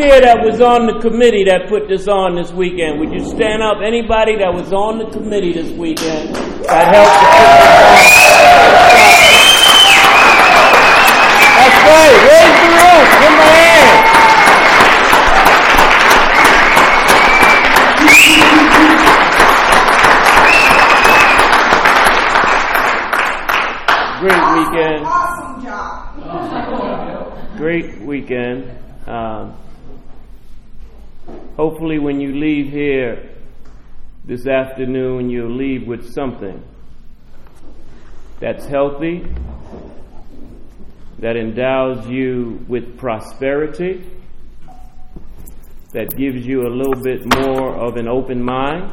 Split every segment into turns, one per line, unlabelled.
here that was on the committee that put this on this weekend? Would you stand up? Anybody that was on the committee this weekend that helped to put this on? That's right. Raise the roof. Give them a hand. Great weekend.
Awesome job.
Great weekend. Hopefully when you leave here this afternoon, you'll leave with something that's healthy, that endows you with prosperity, that gives you a little bit more of an open mind,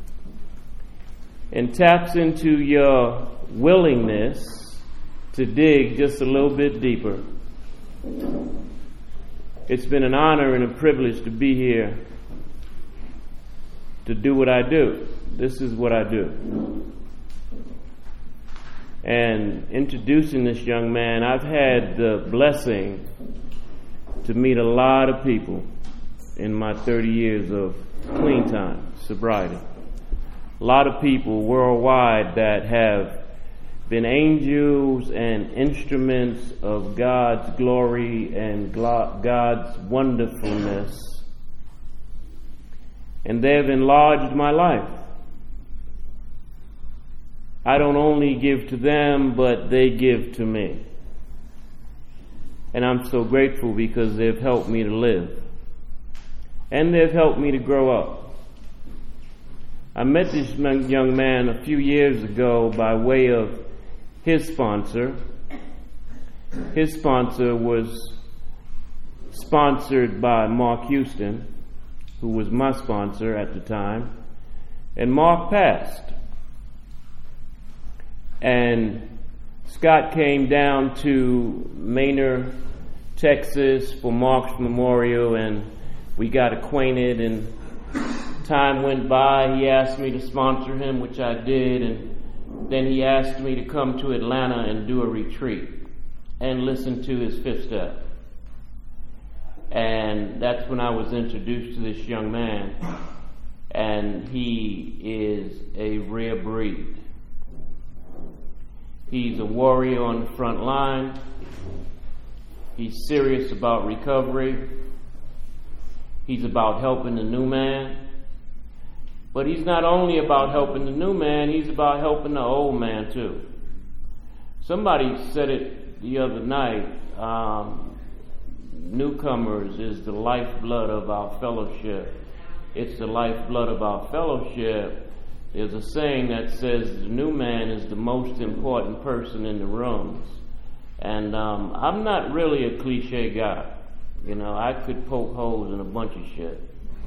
and taps into your willingness to dig just a little bit deeper. It's been an honor and a privilege to be here to do what I do. This is what I do. And introducing this young man, I've had the blessing to meet a lot of people in my 30 years of clean time, sobriety. A lot of people worldwide that have been angels and instruments of God's glory and God's wonderfulness. And they have enlarged my life. I don't only give to them, but they give to me. And I'm so grateful because they've helped me to live. And they've helped me to grow up. I met this young man a few years ago by way of his sponsor. His sponsor was sponsored by Mark Houston, who was my sponsor at the time. And Mark passed. And Scott came down to Manor, Texas for Mark's memorial, and we got acquainted, and time went by. He asked me to sponsor him, which I did, and then he asked me to come to Atlanta and do a retreat and listen to his fifth step. And that's when I was introduced to this young man, and he is a rare breed. He's a warrior on the front line. He's serious about recovery. He's about helping the new man. But he's not only about helping the new man, he's about helping the old man too. Somebody said it the other night, newcomers is the lifeblood of our fellowship. It's the lifeblood of our fellowship. There's a saying that says the new man is the most important person in the rooms. And I'm not really a cliche guy. You know, I could poke holes in a bunch of shit.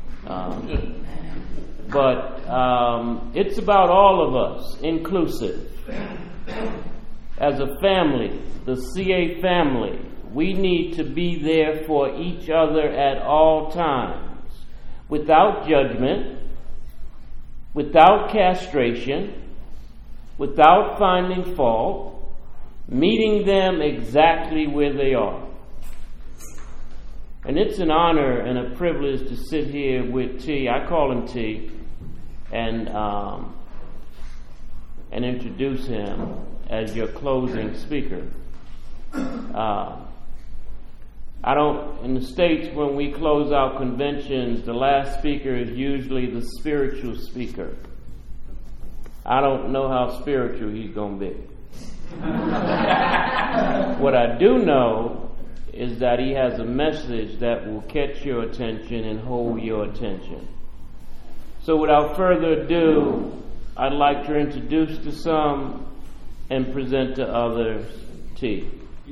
But it's about all of us, inclusive. As a family, the CA family, we need to be there for each other at all times, without judgment, without castration, without finding fault, meeting them exactly where they are. And it's an honor and a privilege to sit here with T. I call him T, and introduce him as your closing speaker. In the States, when we close out conventions, the last speaker is usually the spiritual speaker. I don't know how spiritual he's going to be. What I do know is that he has a message that will catch your attention and hold your attention. So without further ado, I'd like to introduce to some and present to others T.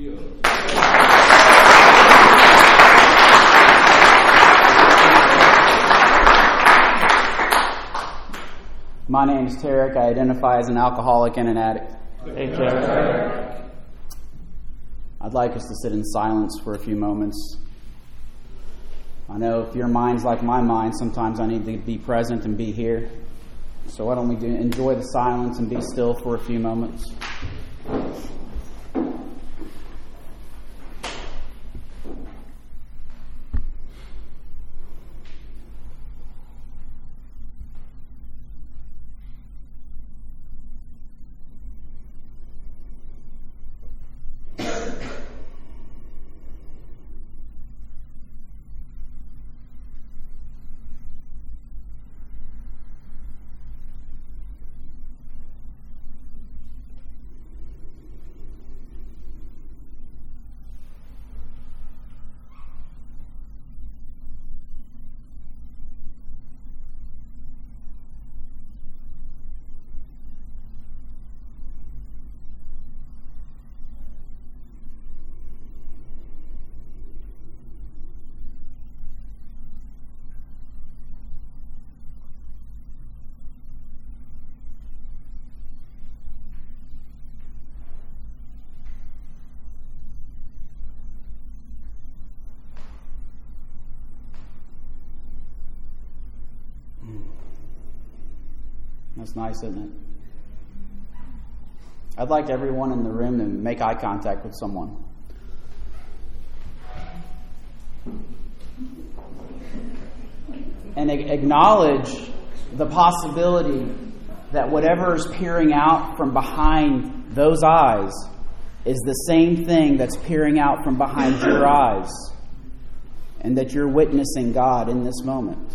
My name is Tarek. I identify as an alcoholic and an addict.
Hey, Tarek.
I'd like us to sit in silence for a few moments. I know if your mind's like my mind, sometimes I need to be present and be here. So why don't we enjoy the silence and be still for a few moments. That's nice, isn't it? I'd like everyone in the room to make eye contact with someone. And acknowledge the possibility that whatever is peering out from behind those eyes is the same thing that's peering out from behind your eyes, and that you're witnessing God in this moment.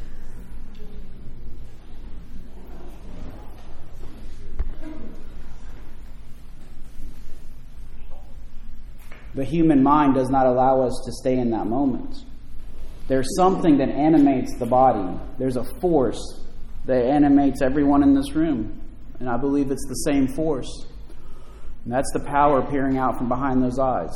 The human mind does not allow us to stay in that moment. There's something that animates the body. There's a force that animates everyone in this room. And I believe it's the same force. And that's the power peering out from behind those eyes.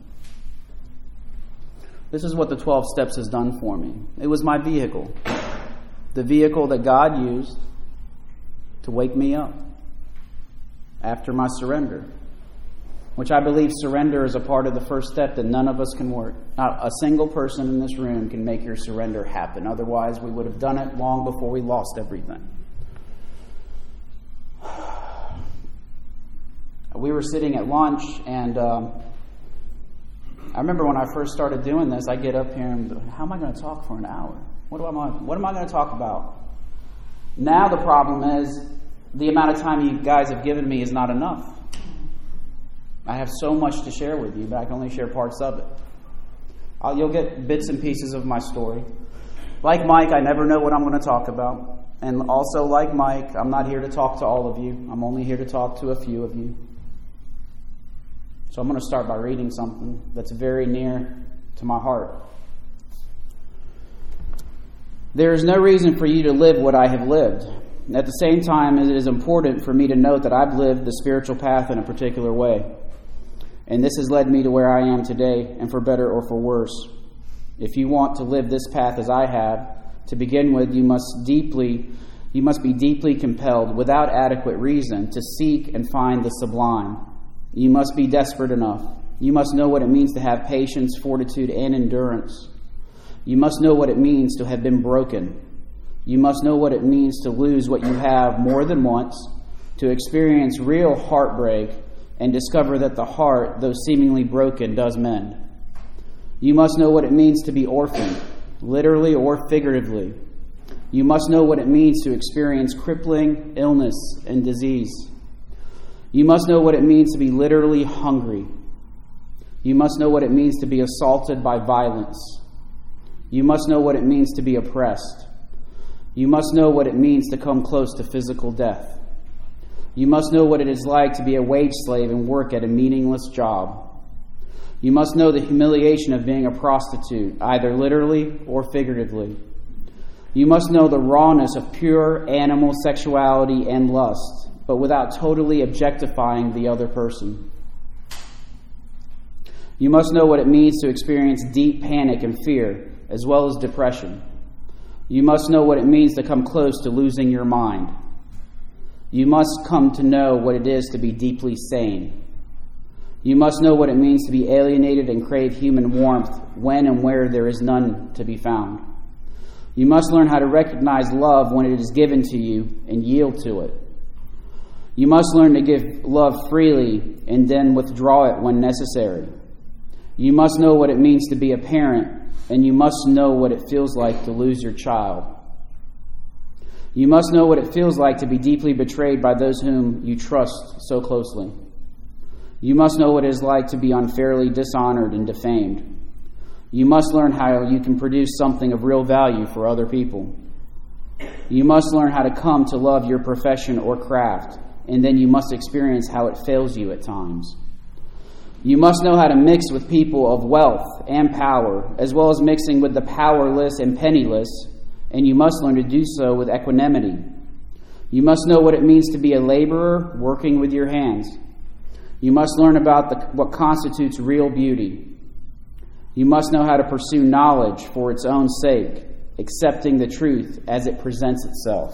This is what the 12 steps has done for me. It was my vehicle. The vehicle that God used to wake me up after my surrender. Which I believe surrender is a part of the first step that none of us can work. Not a single person in this room can make your surrender happen. Otherwise, we would have done it long before we lost everything. We were sitting at lunch, and I remember when I first started doing this, I get up here and, how am I going to talk for an hour? What am I going to talk about? Now the problem is, the amount of time you guys have given me is not enough. I have so much to share with you, but I can only share parts of it. You'll get bits and pieces of my story. Like Mike, I never know what I'm going to talk about. And also, like Mike, I'm not here to talk to all of you. I'm only here to talk to a few of you. So I'm going to start by reading something that's very near to my heart. There is no reason for you to live what I have lived. At the same time, it is important for me to note that I've lived the spiritual path in a particular way. And this has led me to where I am today, and for better or for worse. If you want to live this path as I have, to begin with, you must be deeply compelled, without adequate reason, to seek and find the sublime. You must be desperate enough. You must know what it means to have patience, fortitude, and endurance. You must know what it means to have been broken. You must know what it means to lose what you have more than once, to experience real heartbreak, and discover that the heart, though seemingly broken, does mend. You must know what it means to be orphaned, literally or figuratively. You must know what it means to experience crippling illness and disease. You must know what it means to be literally hungry. You must know what it means to be assaulted by violence. You must know what it means to be oppressed. You must know what it means to come close to physical death. You must know what it is like to be a wage slave and work at a meaningless job. You must know the humiliation of being a prostitute, either literally or figuratively. You must know the rawness of pure animal sexuality and lust, but without totally objectifying the other person. You must know what it means to experience deep panic and fear, as well as depression. You must know what it means to come close to losing your mind. You must come to know what it is to be deeply sane. You must know what it means to be alienated and crave human warmth when and where there is none to be found. You must learn how to recognize love when it is given to you and yield to it. You must learn to give love freely and then withdraw it when necessary. You must know what it means to be a parent, and you must know what it feels like to lose your child. You must know what it feels like to be deeply betrayed by those whom you trust so closely. You must know what it is like to be unfairly dishonored and defamed. You must learn how you can produce something of real value for other people. You must learn how to come to love your profession or craft, and then you must experience how it fails you at times. You must know how to mix with people of wealth and power, as well as mixing with the powerless and penniless, and you must learn to do so with equanimity. You must know what it means to be a laborer working with your hands. You must learn about what constitutes real beauty. You must know how to pursue knowledge for its own sake, accepting the truth as it presents itself.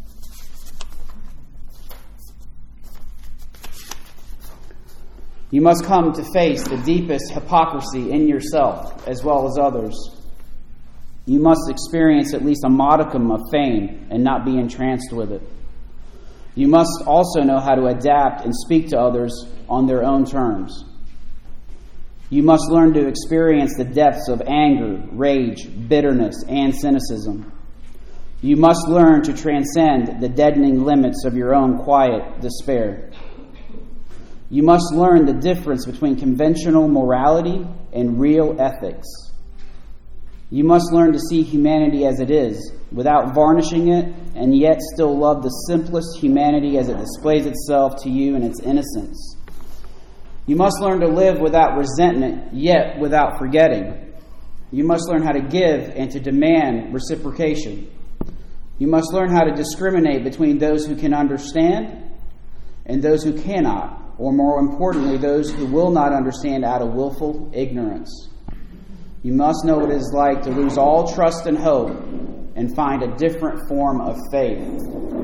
You must come to face the deepest hypocrisy in yourself as well as others. You must experience at least a modicum of fame and not be entranced with it. You must also know how to adapt and speak to others on their own terms. You must learn to experience the depths of anger, rage, bitterness, and cynicism. You must learn to transcend the deadening limits of your own quiet despair. You must learn the difference between conventional morality and real ethics. You must learn to see humanity as it is, without varnishing it, and yet still love the simplest humanity as it displays itself to you in its innocence. You must learn to live without resentment, yet without forgetting. You must learn how to give and to demand reciprocation. You must learn how to discriminate between those who can understand and those who cannot, or more importantly, those who will not understand out of willful ignorance. You must know what it is like to lose all trust and hope and find a different form of faith.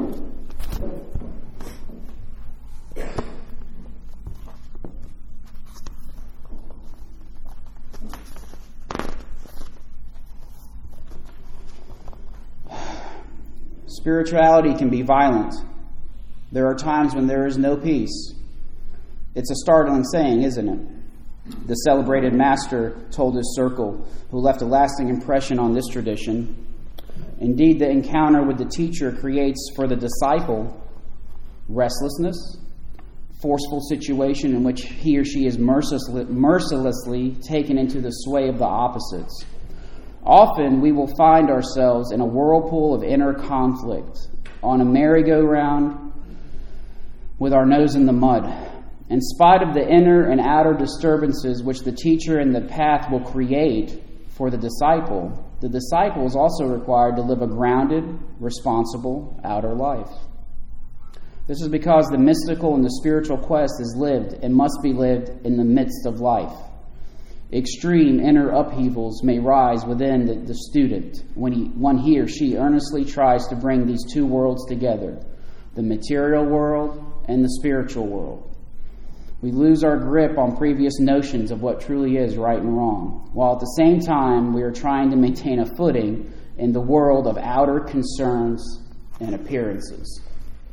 Spirituality can be violent. There are times when there is no peace. It's a startling saying, isn't it? The celebrated master told his circle, who left a lasting impression on this tradition. Indeed, the encounter with the teacher creates for the disciple restlessness, forceful situation in which he or she is mercilessly taken into the sway of the opposites. Often we will find ourselves in a whirlpool of inner conflict, on a merry-go-round with our nose in the mud. In spite of the inner and outer disturbances which the teacher and the path will create for the disciple is also required to live a grounded, responsible outer life. This is because the mystical and the spiritual quest is lived and must be lived in the midst of life. Extreme inner upheavals may rise within the student when he or she earnestly tries to bring these two worlds together, the material world and the spiritual world. We lose our grip on previous notions of what truly is right and wrong, while at the same time we are trying to maintain a footing in the world of outer concerns and appearances.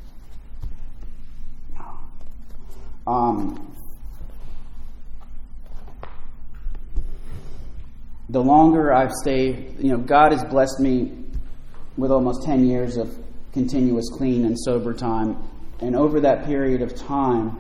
The longer I've stayed, God has blessed me with almost 10 years of continuous clean and sober time. And over that period of time,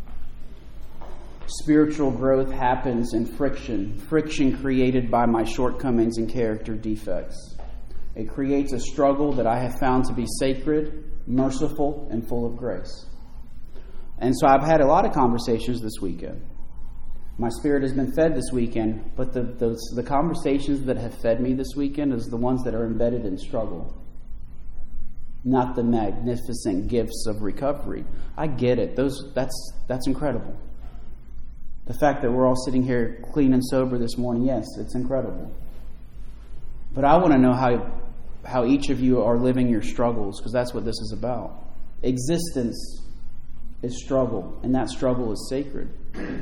spiritual growth happens in friction created by my shortcomings and character defects. It creates a struggle that I have found to be sacred, merciful, and full of grace. And so I've had a lot of conversations this weekend. My spirit has been fed this weekend, but the conversations that have fed me this weekend is the ones that are embedded in struggle, not the magnificent gifts of recovery. I get it. That's incredible. The fact that we're all sitting here clean and sober this morning, yes, it's incredible. But I want to know how each of you are living your struggles, because that's what this is about. Existence is struggle, and that struggle is sacred.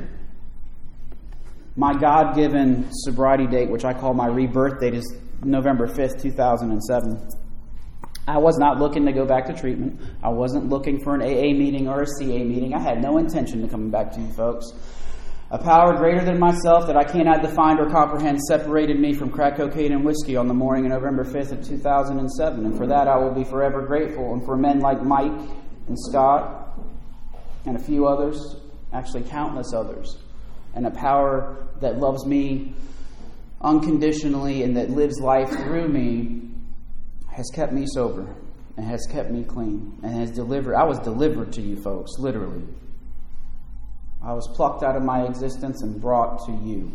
My God-given sobriety date, which I call my rebirth date, is November 5th, 2007. I was not looking to go back to treatment. I wasn't looking for an AA meeting or a CA meeting. I had no intention of coming back to you folks. A power greater than myself that I cannot define or comprehend separated me from crack cocaine and whiskey on the morning of November 5th of 2007. And for that I will be forever grateful. And for men like Mike and Scott and a few others, actually countless others, and a power that loves me unconditionally and that lives life through me has kept me sober and has kept me clean and has delivered. I was delivered to you folks, literally. I was plucked out of my existence and brought to you.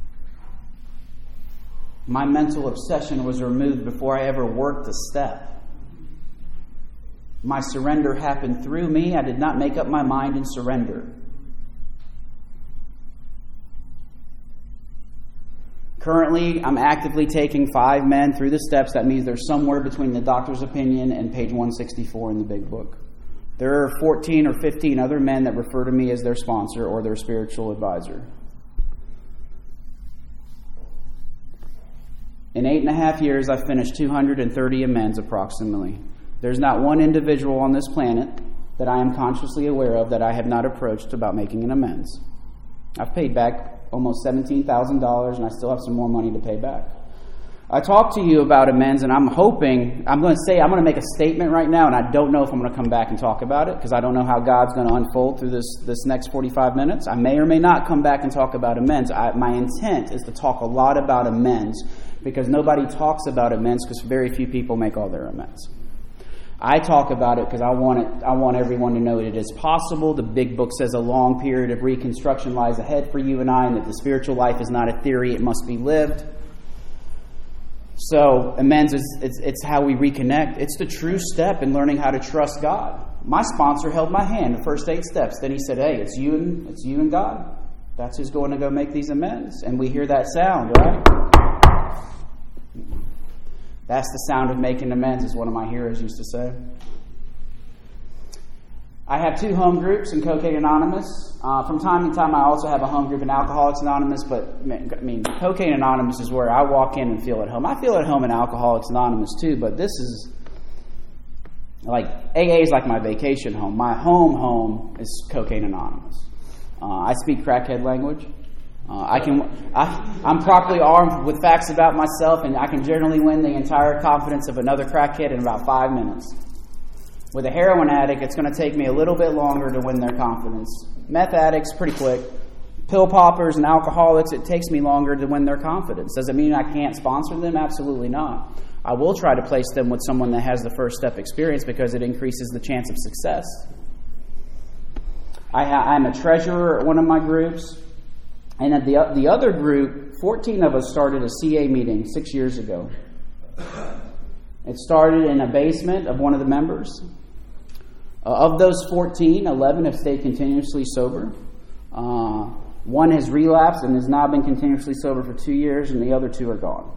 My mental obsession was removed before I ever worked a step. My surrender happened through me. I did not make up my mind in surrender. Currently, I'm actively taking 5 men through the steps. That means they're somewhere between the doctor's opinion and page 164 in the big book. There are 14 or 15 other men that refer to me as their sponsor or their spiritual advisor. In 8.5 years, I've finished 230 amends approximately. There's not one individual on this planet that I am consciously aware of that I have not approached about making an amends. I've paid back almost $17,000, and I still have some more money to pay back. I talked to you about amends, and I'm going to make a statement right now, and I don't know if I'm going to come back and talk about it, because I don't know how God's going to unfold through this next 45 minutes. I may or may not come back and talk about amends. My intent is to talk a lot about amends, because nobody talks about amends, because very few people make all their amends. I talk about it because I want everyone to know that it is possible. The big book says a long period of reconstruction lies ahead for you and I, and that the spiritual life is not a theory, it must be lived. So amends it's how we reconnect. It's the true step in learning how to trust God. My sponsor held my hand the first 8 steps. Then he said, "Hey, it's you and God. That's who's going to go make these amends." And we hear that sound, right? That's the sound of making amends, as one of my heroes used to say. I have 2 home groups in Cocaine Anonymous. From time to time, I also have a home group in Alcoholics Anonymous, but Cocaine Anonymous is where I walk in and feel at home. I feel at home in Alcoholics Anonymous too, but this is like, AA is like my vacation home. My home is Cocaine Anonymous. I speak crackhead language. I'm properly armed with facts about myself, and I can generally win the entire confidence of another crackhead in about 5 minutes. With a heroin addict, it's going to take me a little bit longer to win their confidence. Meth addicts, pretty quick. Pill poppers and alcoholics, it takes me longer to win their confidence. Does it mean I can't sponsor them? Absolutely not. I will try to place them with someone that has the first step experience, because it increases the chance of success. I'm a treasurer at one of my groups. And at the other group, 14 of us started a CA meeting 6 years ago. It started in a basement of one of the members. Of those 14, 11 have stayed continuously sober. One has relapsed and has now been continuously sober for 2 years, and the other 2 are gone.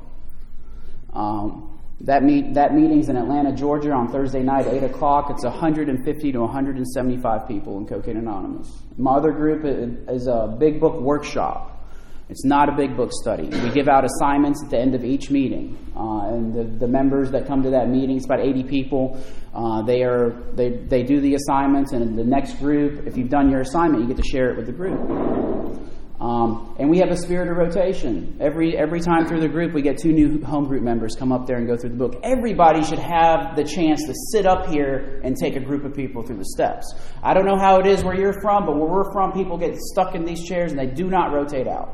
That meeting's in Atlanta, Georgia on Thursday night at 8 o'clock. It's 150 to 175 people in Cocaine Anonymous. My other group is a big book workshop. It's not a big book study. We give out assignments at the end of each meeting. And the members that come to that meeting, it's about 80 people, they do the assignments, and in the next group, if you've done your assignment, you get to share it with the group. And we have a spirit of rotation. Every time through the group, we get 2 new home group members come up there and go through the book. Everybody should have the chance to sit up here and take a group of people through the steps. I don't know how it is where you're from, but where we're from, people get stuck in these chairs and they do not rotate out.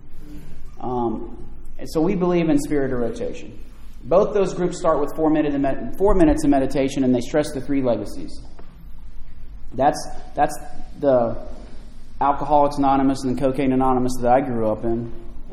And so we believe in spirit of rotation. Both those groups start with 4 minutes of meditation, and they stress the 3 legacies. That's the Alcoholics Anonymous and the Cocaine Anonymous that I grew up in.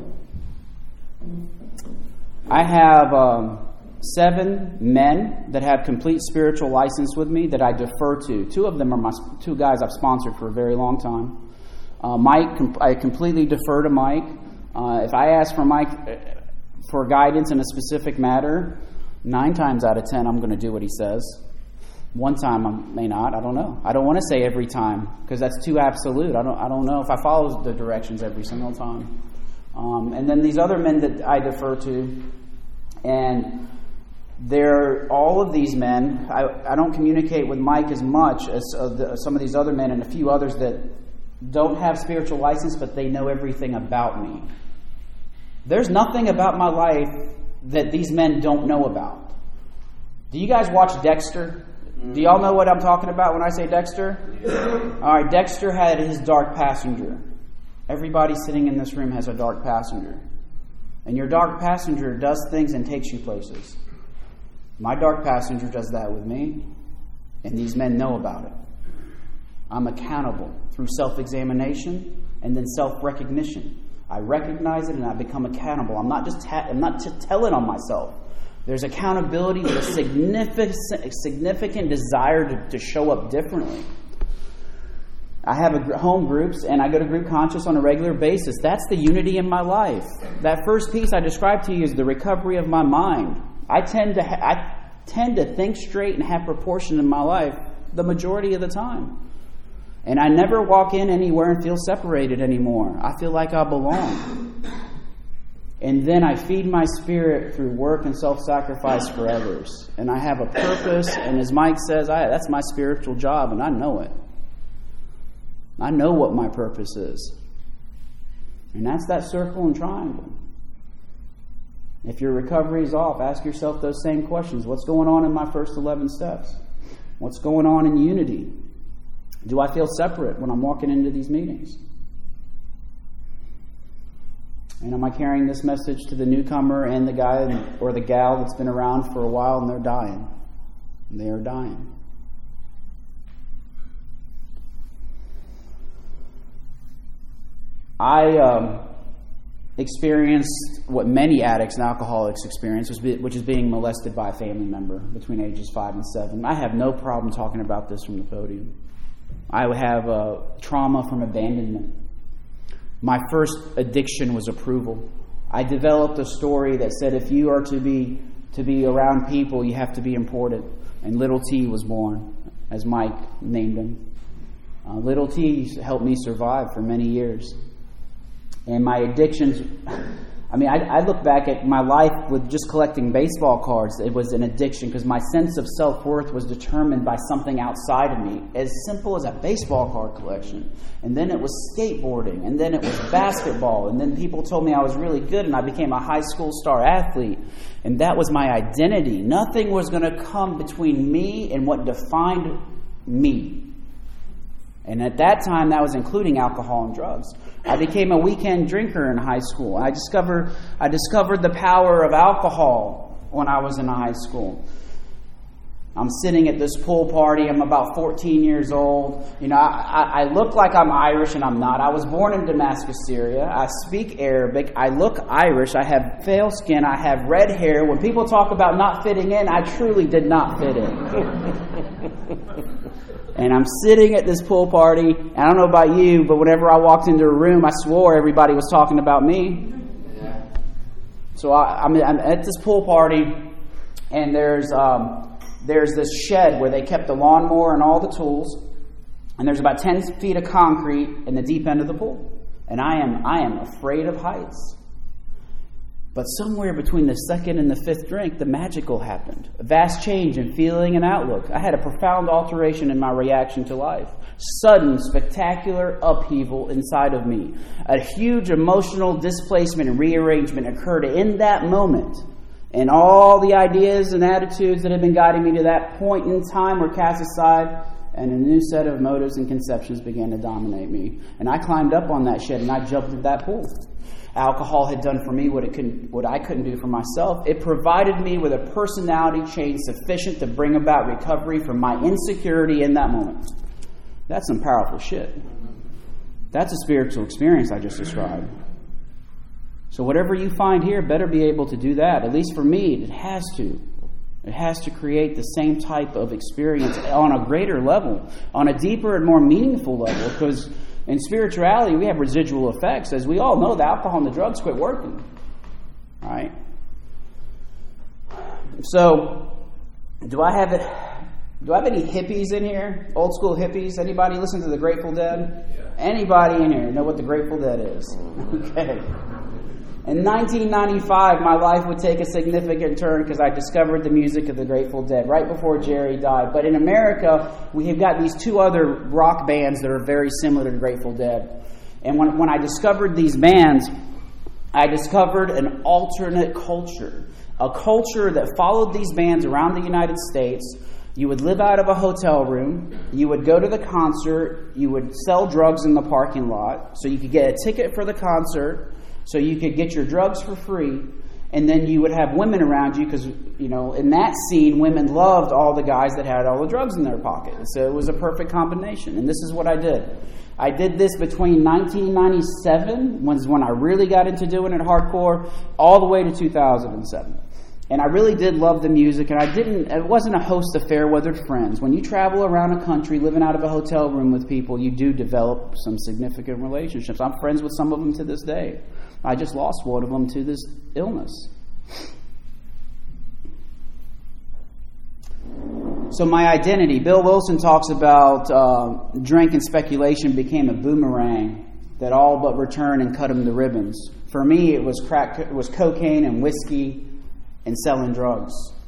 I have 7 men that have complete spiritual license with me that I defer to. 2 of them are 2 guys I've sponsored for a very long time. Mike, I completely defer to Mike. If I ask for Mike for guidance in a specific matter, 9 times out of 10 I'm going to do what he says. 1 time I may not. I don't know. I don't want to say every time, because that's too absolute. I don't know if I follow the directions every single time. And then these other men that I defer to, and all of these men, I don't communicate with Mike as much as some of these other men and a few others that don't have spiritual license, but they know everything about me. There's nothing about my life that these men don't know about. Do you guys watch Dexter? Do y'all know what I'm talking about when I say Dexter? All right, Dexter had his dark passenger. Everybody sitting in this room has a dark passenger. And your dark passenger does things and takes you places. My dark passenger does that with me, and these men know about it. I'm accountable through self-examination and then self-recognition. I recognize it and I become accountable. I'm not just telling on myself. There's accountability with a significant desire to show up differently. I have home groups, and I go to Group Conscious on a regular basis. That's the unity in my life. That first piece I described to you is the recovery of my mind. I tend to think straight and have proportion in my life the majority of the time. And I never walk in anywhere and feel separated anymore. I feel like I belong. And then I feed my spirit through work and self-sacrifice for others. And I have a purpose, and as Mike says, that's my spiritual job, and I know it. I know what my purpose is. And that's that circle and triangle. If your recovery is off, ask yourself those same questions. What's going on in my first 11 steps? What's going on in unity? Do I feel separate when I'm walking into these meetings? And am I carrying this message to the newcomer and the guy or the gal that's been around for a while and they're dying? And they are dying. I experienced what many addicts and alcoholics experience, which is being molested by a family member between ages 5 and 7. I have no problem talking about this from the podium. I have trauma from abandonment. My first addiction was approval. I developed a story that said if you are to be around people, you have to be important. And Little T was born, as Mike named him. Little T helped me survive for many years. And my addictions, I look back at my life with just collecting baseball cards. It was an addiction because my sense of self-worth was determined by something outside of me, as simple as a baseball card collection. And then it was skateboarding, and then it was basketball, and then people told me I was really good, and I became a high school star athlete. And that was my identity. Nothing was going to come between me and what defined me. And at that time, that was including alcohol and drugs. I became a weekend drinker in high school. I discovered the power of alcohol when I was in high school. I'm sitting at this pool party. I'm about 14 years old. I look like I'm Irish, and I'm not. I was born in Damascus, Syria. I speak Arabic. I look Irish. I have pale skin. I have red hair. When people talk about not fitting in, I truly did not fit in. And I'm sitting at this pool party. And I don't know about you, but whenever I walked into a room, I swore everybody was talking about me. Yeah. So I'm at this pool party, and there's this shed where they kept the lawnmower and all the tools. And there's about 10 feet of concrete in the deep end of the pool. And I am afraid of heights. But somewhere between the second and the fifth drink, the magical happened. A vast change in feeling and outlook. I had a profound alteration in my reaction to life. Sudden, spectacular upheaval inside of me. A huge emotional displacement and rearrangement occurred in that moment. And all the ideas and attitudes that had been guiding me to that point in time were cast aside, and a new set of motives and conceptions began to dominate me. And I climbed up on that shed and I jumped into that pool. Alcohol had done for me what I couldn't do for myself. It provided me with a personality change sufficient to bring about recovery from my insecurity in that moment. That's some powerful shit. That's a spiritual experience I just described. So whatever you find here better be able to do that. At least for me, it has to. It has to create the same type of experience on a greater level, on a deeper and more meaningful level, because in spirituality, we have residual effects. As we all know, the alcohol and the drugs quit working. All right? So, do I have any hippies in here? Old school hippies? Anybody listen to the Grateful Dead? Yeah. Anybody in here know what the Grateful Dead is? Okay. In 1995, my life would take a significant turn because I discovered the music of the Grateful Dead right before Jerry died. But in America, we have got these two other rock bands that are very similar to Grateful Dead. And when I discovered these bands, I discovered an alternate culture. A culture that followed these bands around the United States. You would live out of a hotel room. You would go to the concert. You would sell drugs in the parking lot. So you could get a ticket for the concert. So you could get your drugs for free, and then you would have women around you because, in that scene, women loved all the guys that had all the drugs in their pocket. So it was a perfect combination, and this is what I did. I did this between 1997, was when I really got into doing it hardcore, all the way to 2007. And I really did love the music, and it wasn't a host of fair-weathered friends. When you travel around a country living out of a hotel room with people, you do develop some significant relationships. I'm friends with some of them to this day. I just lost one of them to this illness. So my identity, Bill Wilson talks about drink and speculation became a boomerang that all but return and cut him to ribbons. For me, it was cocaine and whiskey and selling drugs.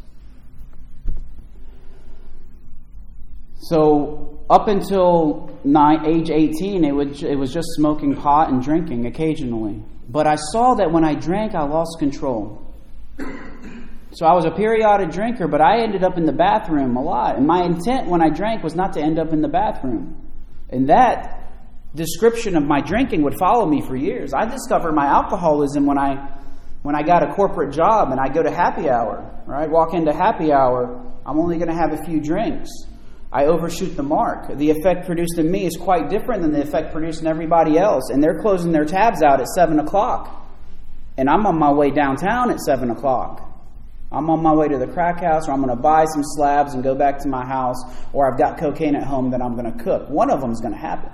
So up until age 18, it was just smoking pot and drinking occasionally. But I saw that when I drank, I lost control. So I was a periodic drinker, but I ended up in the bathroom a lot. And my intent when I drank was not to end up in the bathroom. And that description of my drinking would follow me for years. I discovered my alcoholism when I got a corporate job and I go to happy hour. Right? Walk into happy hour, I'm only going to have a few drinks. I overshoot the mark. The effect produced in me is quite different than the effect produced in everybody else. And they're closing their tabs out at 7 o'clock. And I'm on my way downtown at 7 o'clock. I'm on my way to the crack house, or I'm going to buy some slabs and go back to my house, or I've got cocaine at home that I'm going to cook. One of them is going to happen.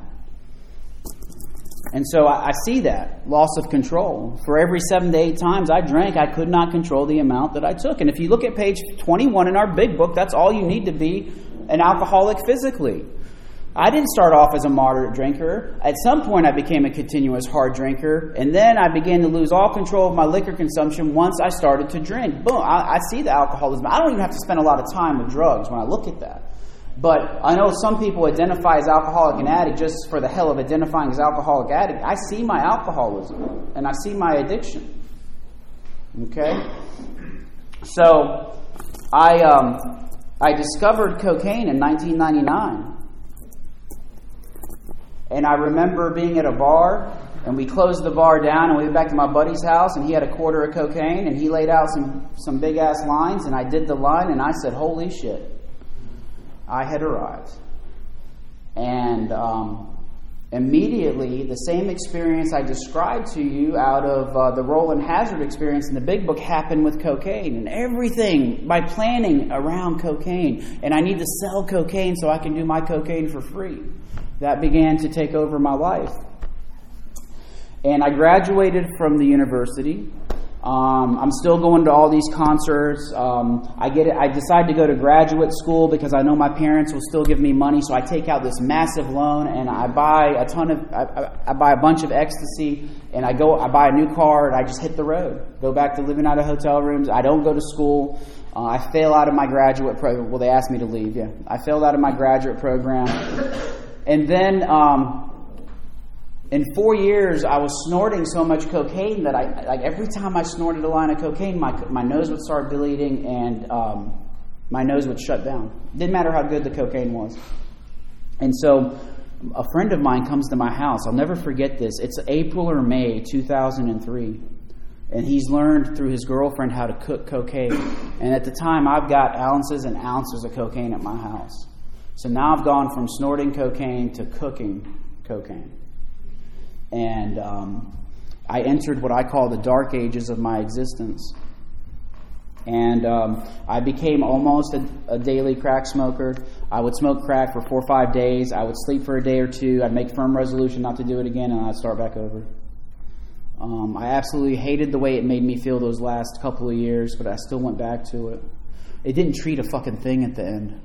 And so I see that loss of control. For every 7 to 8 times I drank, I could not control the amount that I took. And if you look at page 21 in our big book, that's all you need to be an alcoholic physically. I didn't start off as a moderate drinker. At some point I became a continuous hard drinker, and then I began to lose all control of my liquor consumption once I started to drink. Boom, I see the alcoholism. I don't even have to spend a lot of time with drugs when I look at that. But I know some people identify as alcoholic and addict just for the hell of identifying as alcoholic addict. I see my alcoholism, and I see my addiction. Okay? So, I discovered cocaine in 1999. And I remember being at a bar, and we closed the bar down, and we went back to my buddy's house, and he had a quarter of cocaine, and he laid out some big-ass lines, and I did the line, and I said, holy shit. I had arrived. And immediately, the same experience I described to you out of the Roland Hazard experience in the big book happened with cocaine. And everything by planning around cocaine. And I need to sell cocaine so I can do my cocaine for free. That began to take over my life. And I graduated from the university. I'm still going to all these concerts. I decide to go to graduate school because I know my parents will still give me money. So I take out this massive loan and I buy I buy a bunch of ecstasy, and I buy a new car, and I just hit the road. Go back to living out of hotel rooms. I don't go to school. I fail out of my graduate program. Well, they asked me to leave. Yeah, I failed out of my graduate program, and then. In 4 years, I was snorting so much cocaine that every time I snorted a line of cocaine, my nose would start bleeding and my nose would shut down. Didn't matter how good the cocaine was. And so a friend of mine comes to my house. I'll never forget this. It's April or May 2003. And he's learned through his girlfriend how to cook cocaine. And at the time, I've got ounces and ounces of cocaine at my house. So now I've gone from snorting cocaine to cooking cocaine. And I entered what I call the dark ages of my existence. And I became almost a daily crack smoker. I would smoke crack for 4 or 5 days. I would sleep for a day or two. I'd make firm resolution not to do it again, and I'd start back over. I absolutely hated the way it made me feel those last couple of years, but I still went back to it. It didn't treat a fucking thing at the end.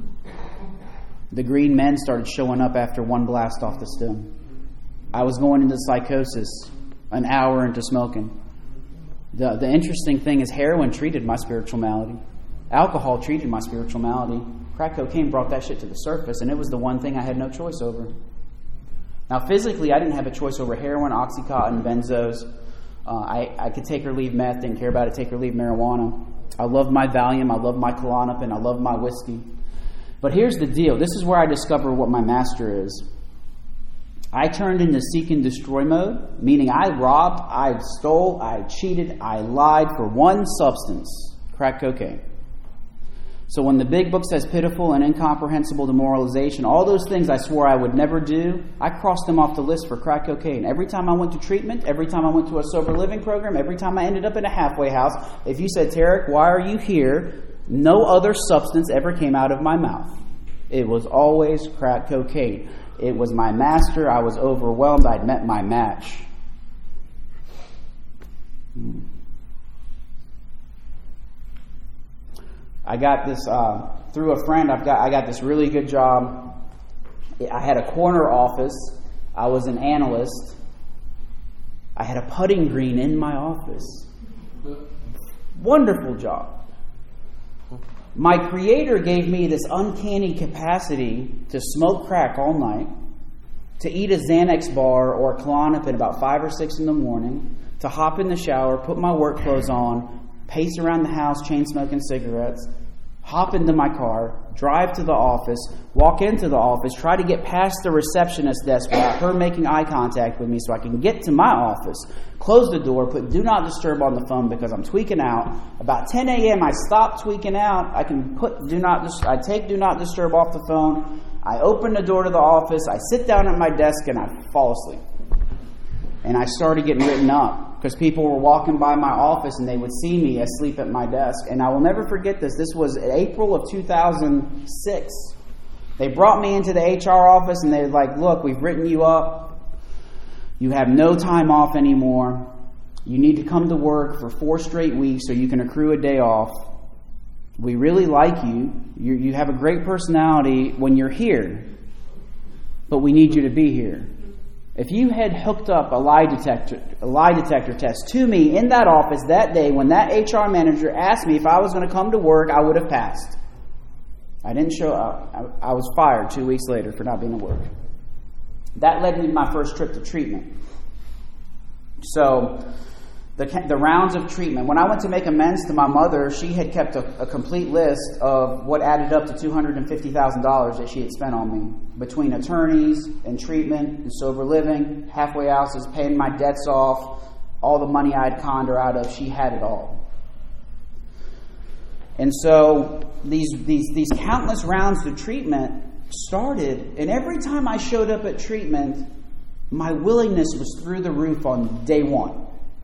The green men started showing up after one blast off the stem. I was going into psychosis an hour into smoking. The interesting thing is heroin treated my spiritual malady. Alcohol treated my spiritual malady. Crack cocaine brought that shit to the surface, and it was the one thing I had no choice over. Now, physically, I didn't have a choice over heroin, Oxycontin, benzos. I could take or leave meth, didn't care about it, take or leave marijuana. I loved my Valium, I loved my Klonopin, I loved my whiskey. But here's the deal. This is where I discover what my master is. I turned into seek and destroy mode, meaning I robbed, I stole, I cheated, I lied for one substance, crack cocaine. So when the big book says pitiful and incomprehensible demoralization, all those things I swore I would never do, I crossed them off the list for crack cocaine. Every time I went to treatment, every time I went to a sober living program, every time I ended up in a halfway house, if you said, Tarek, why are you here? No other substance ever came out of my mouth. It was always crack cocaine. It was my master. I was overwhelmed. I'd met my match. I got this through a friend. I got this really good job. I had a corner office. I was an analyst. I had a putting green in my office. Wonderful job. My Creator gave me this uncanny capacity to smoke crack all night, to eat a Xanax bar or a Klonopin about 5 or 6 in the morning, to hop in the shower, put my work clothes on, pace around the house, chain smoking cigarettes, hop into my car, drive to the office, walk into the office, try to get past the receptionist desk without her making eye contact with me so I can get to my office, close the door, put do not disturb on the phone because I'm tweaking out. About 10 a.m. I stop tweaking out. I can put I take do not disturb off the phone. I open the door to the office. I sit down at my desk and I fall asleep. And I started getting written up because people were walking by my office and they would see me asleep at my desk. And I will never forget this. This was April of 2006. They brought me into the HR office and they were like, look, we've written you up. You have no time off anymore. You need to come to work for 4 straight weeks so you can accrue a day off. We really like you. You have a great personality when you're here. But we need you to be here. If you had hooked up a lie detector test to me in that office that day when that HR manager asked me if I was going to come to work, I would have passed. I didn't show up. I was fired 2 weeks later for not being at work. That led me to my first trip to treatment. So, the rounds of treatment. When I went to make amends to my mother, she had kept a complete list of what added up to $250,000 that she had spent on me. Between attorneys and treatment and sober living, halfway houses, paying my debts off, all the money I had conned her out of, she had it all. And so these countless rounds of treatment started, and every time I showed up at treatment, my willingness was through the roof on day one.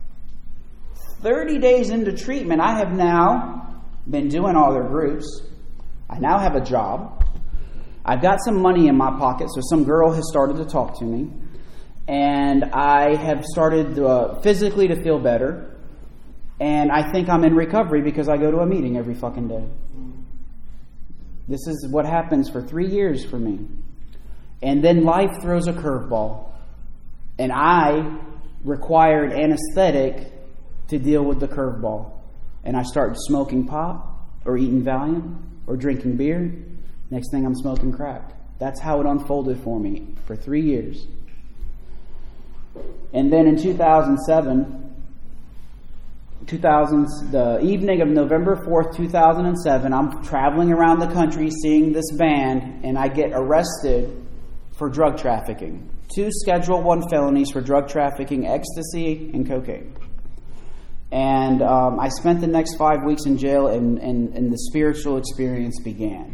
30 days into treatment, I have now been doing all their groups. I now have a job. I've got some money in my pocket, so some girl has started to talk to me. And I have started physically to feel better. And I think I'm in recovery because I go to a meeting every fucking day. This is what happens for 3 years for me. And then life throws a curveball. And I required anesthetic to deal with the curveball. And I started smoking pot or eating Valium or drinking beer. Next thing I'm smoking crack. That's how it unfolded for me for 3 years. And then in 2007, the evening of November 4th, 2007, I'm traveling around the country seeing this band, and I get arrested for drug trafficking. 2 Schedule 1 felonies for drug trafficking, ecstasy, and cocaine. And I spent the next 5 weeks in jail, and the spiritual experience began.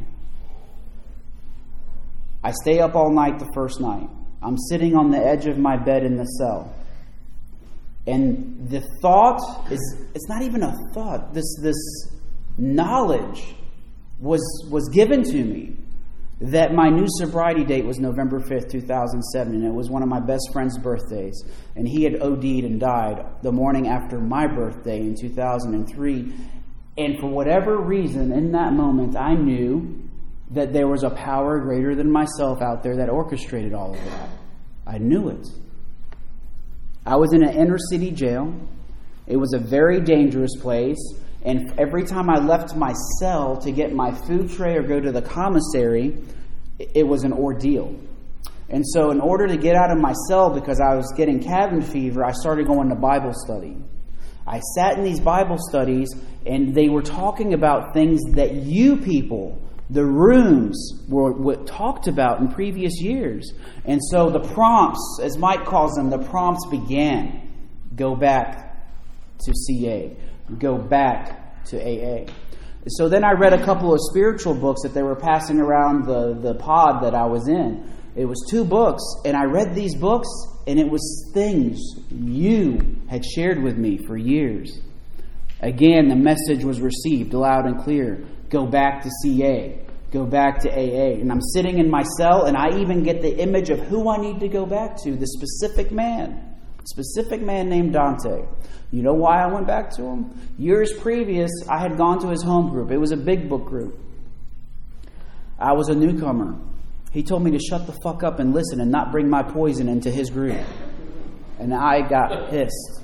I stay up all night the first night. I'm sitting on the edge of my bed in the cell. And the thought it's not even a thought. This knowledge was given to me that my new sobriety date was November 5th, 2007, and it was one of my best friend's birthdays. And he had OD'd and died the morning after my birthday in 2003. And for whatever reason, in that moment, I knew that there was a power greater than myself out there that orchestrated all of that. I knew it. I was in an inner city jail. It was a very dangerous place. And every time I left my cell to get my food tray or go to the commissary, it was an ordeal. And so in order to get out of my cell, because I was getting cabin fever, I started going to Bible study. I sat in these Bible studies, and they were talking about things that you people, the rooms, were talked about in previous years. And so the prompts, as Mike calls them, the prompts began. Go back to CA. Go back to AA. So then I read a couple of spiritual books that they were passing around the pod that I was in. It was 2 books, and I read these books, and it was things you had shared with me for years. Again, the message was received loud and clear. Go back to CA. Go back to AA. And I'm sitting in my cell, and I even get the image of who I need to go back to, the specific man named Dante. You know why I went back to him? Years previous, I had gone to his home group. It was a big book group. I was a newcomer. He told me to shut the fuck up and listen and not bring my poison into his group. And I got pissed.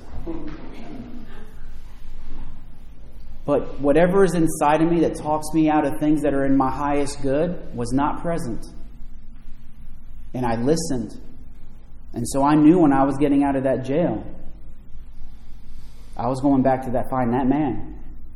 But whatever is inside of me that talks me out of things that are in my highest good was not present. And I listened. And so I knew when I was getting out of that jail, I was going back to find that man.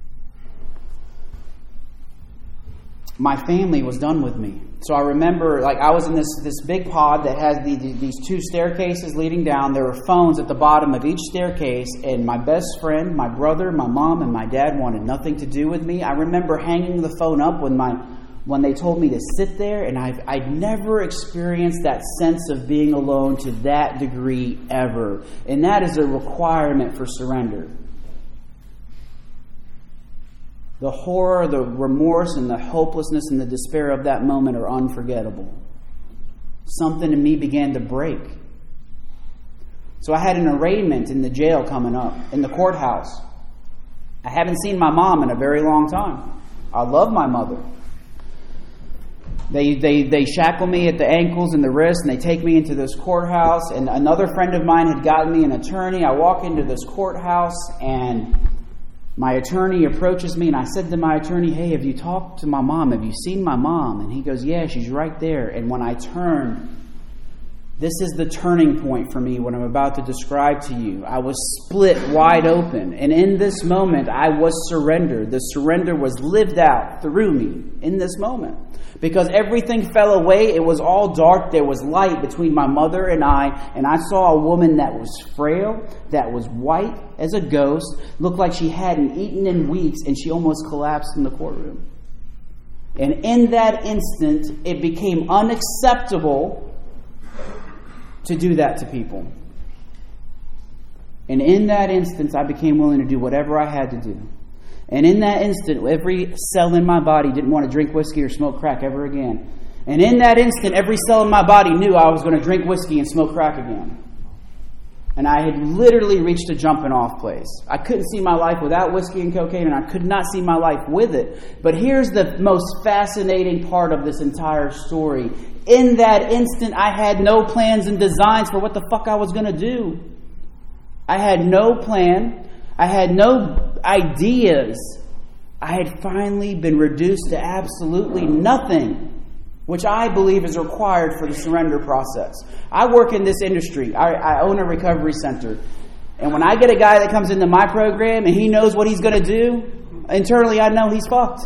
My family was done with me. So I remember, I was in this big pod that has these two staircases leading down. There were phones at the bottom of each staircase, and my best friend, my brother, my mom, and my dad wanted nothing to do with me. I remember hanging the phone up when they told me to sit there, and I'd never experienced that sense of being alone to that degree ever. And that is a requirement for surrender. The horror, the remorse, and the hopelessness and the despair of that moment are unforgettable. Something in me began to break. So I had an arraignment in the jail coming up, in the courthouse. I haven't seen my mom in a very long time. I love my mother. They shackle me at the ankles and the wrists, and they take me into this courthouse. And another friend of mine had gotten me an attorney. I walk into this courthouse, and my attorney approaches me, and I said to my attorney, "Hey, have you talked to my mom? Have you seen my mom?" And he goes, "Yeah, she's right there." And when I turned, this is the turning point for me, what I'm about to describe to you. I was split wide open. And in this moment, I was surrendered. The surrender was lived out through me in this moment. Because everything fell away. It was all dark. There was light between my mother and I saw a woman that was frail, that was white as a ghost, looked like she hadn't eaten in weeks, and she almost collapsed in the courtroom. And in that instant, it became unacceptable to do that to people. And in that instance, I became willing to do whatever I had to do. And in that instant, every cell in my body didn't want to drink whiskey or smoke crack ever again. And in that instant, every cell in my body knew I was going to drink whiskey and smoke crack again. And I had literally reached a jumping off place. I couldn't see my life without whiskey and cocaine, and I could not see my life with it. But here's the most fascinating part of this entire story. In that instant, I had no plans and designs for what the fuck I was going to do. I had no plan. I had no ideas. I had finally been reduced to absolutely nothing, which I believe is required for the surrender process. I work in this industry. I own a recovery center. And when I get a guy that comes into my program and he knows what he's going to do, internally I know he's fucked.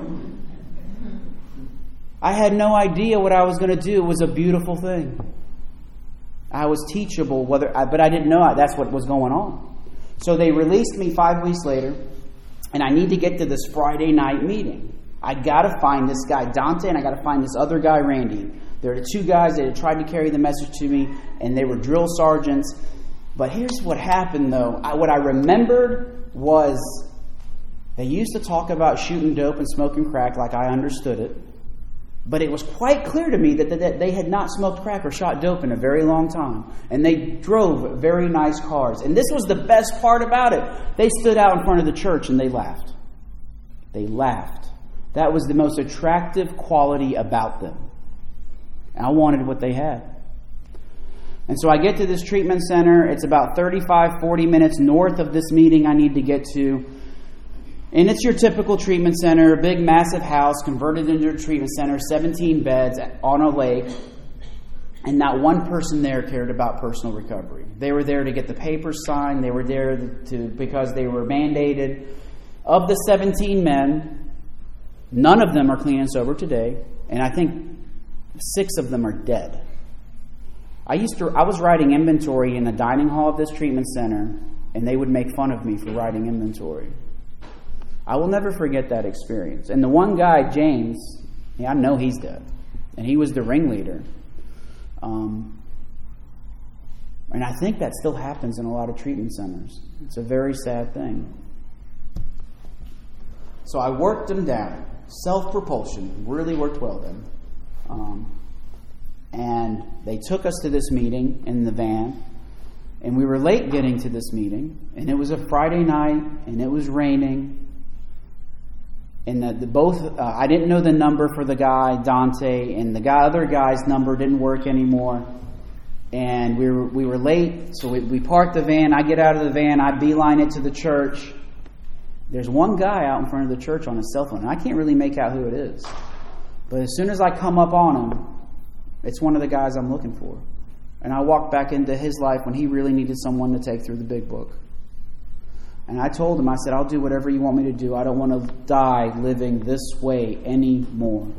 I had no idea what I was going to do. It was a beautiful thing. I was teachable, but I didn't know that's what was going on. So they released me 5 weeks later, and I need to get to this Friday night meeting. I got to find this guy, Dante, and I got to find this other guy, Randy. They're the two guys that had tried to carry the message to me, and they were drill sergeants. But here's what happened, though. What I remembered was they used to talk about shooting dope and smoking crack like I understood it. But it was quite clear to me that they had not smoked crack or shot dope in a very long time. And they drove very nice cars. And this was the best part about it. They stood out in front of the church and they laughed. They laughed. That was the most attractive quality about them. And I wanted what they had. And so I get to this treatment center. It's about 35, 40 minutes north of this meeting I need to get to. And it's your typical treatment center, a big, massive house converted into a treatment center, 17 beds on a lake. And not one person there cared about personal recovery. They were there to get the papers signed. They were there because they were mandated. Of the 17 men, none of them are clean and sober today. And I think 6 of them are dead. I was writing inventory in the dining hall of this treatment center, and they would make fun of me for writing inventory. I will never forget that experience. And the one guy, James, I know he's dead. And he was the ringleader. And I think that still happens in a lot of treatment centers. It's a very sad thing. So I worked them down. Self-propulsion really worked well then. And they took us to this meeting in the van. And we were late getting to this meeting. And it was a Friday night. And it was raining. And I didn't know the number for the guy, Dante, and the other guy's number didn't work anymore. And we were late, so we parked the van. I get out of the van. I beeline it to the church. There's one guy out in front of the church on his cell phone. And I can't really make out who it is. But as soon as I come up on him, it's one of the guys I'm looking for. And I walked back into his life when he really needed someone to take through the big book. And I told him, I said, I'll do whatever you want me to do. I don't want to die living this way anymore.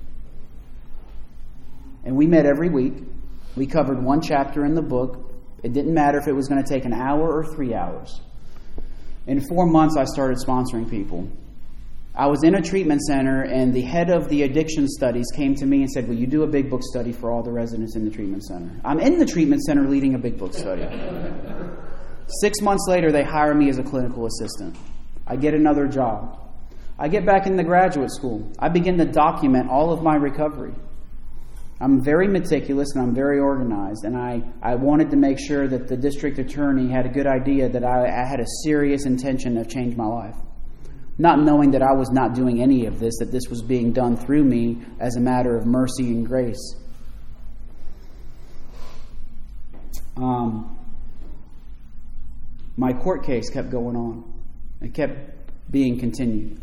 And we met every week. We covered one chapter in the book. It didn't matter if it was going to take an hour or 3 hours. In 4 months, I started sponsoring people. I was in a treatment center, and the head of the addiction studies came to me and said, will you do a big book study for all the residents in the treatment center? I'm in the treatment center leading a big book study. 6 months later, they hire me as a clinical assistant. I get another job. I get back into graduate school. I begin to document all of my recovery. I'm very meticulous and I'm very organized, and I wanted to make sure that the district attorney had a good idea that I had a serious intention of changing my life. Not knowing that I was not doing any of this, that this was being done through me as a matter of mercy and grace. My court case kept going on. It kept being continued.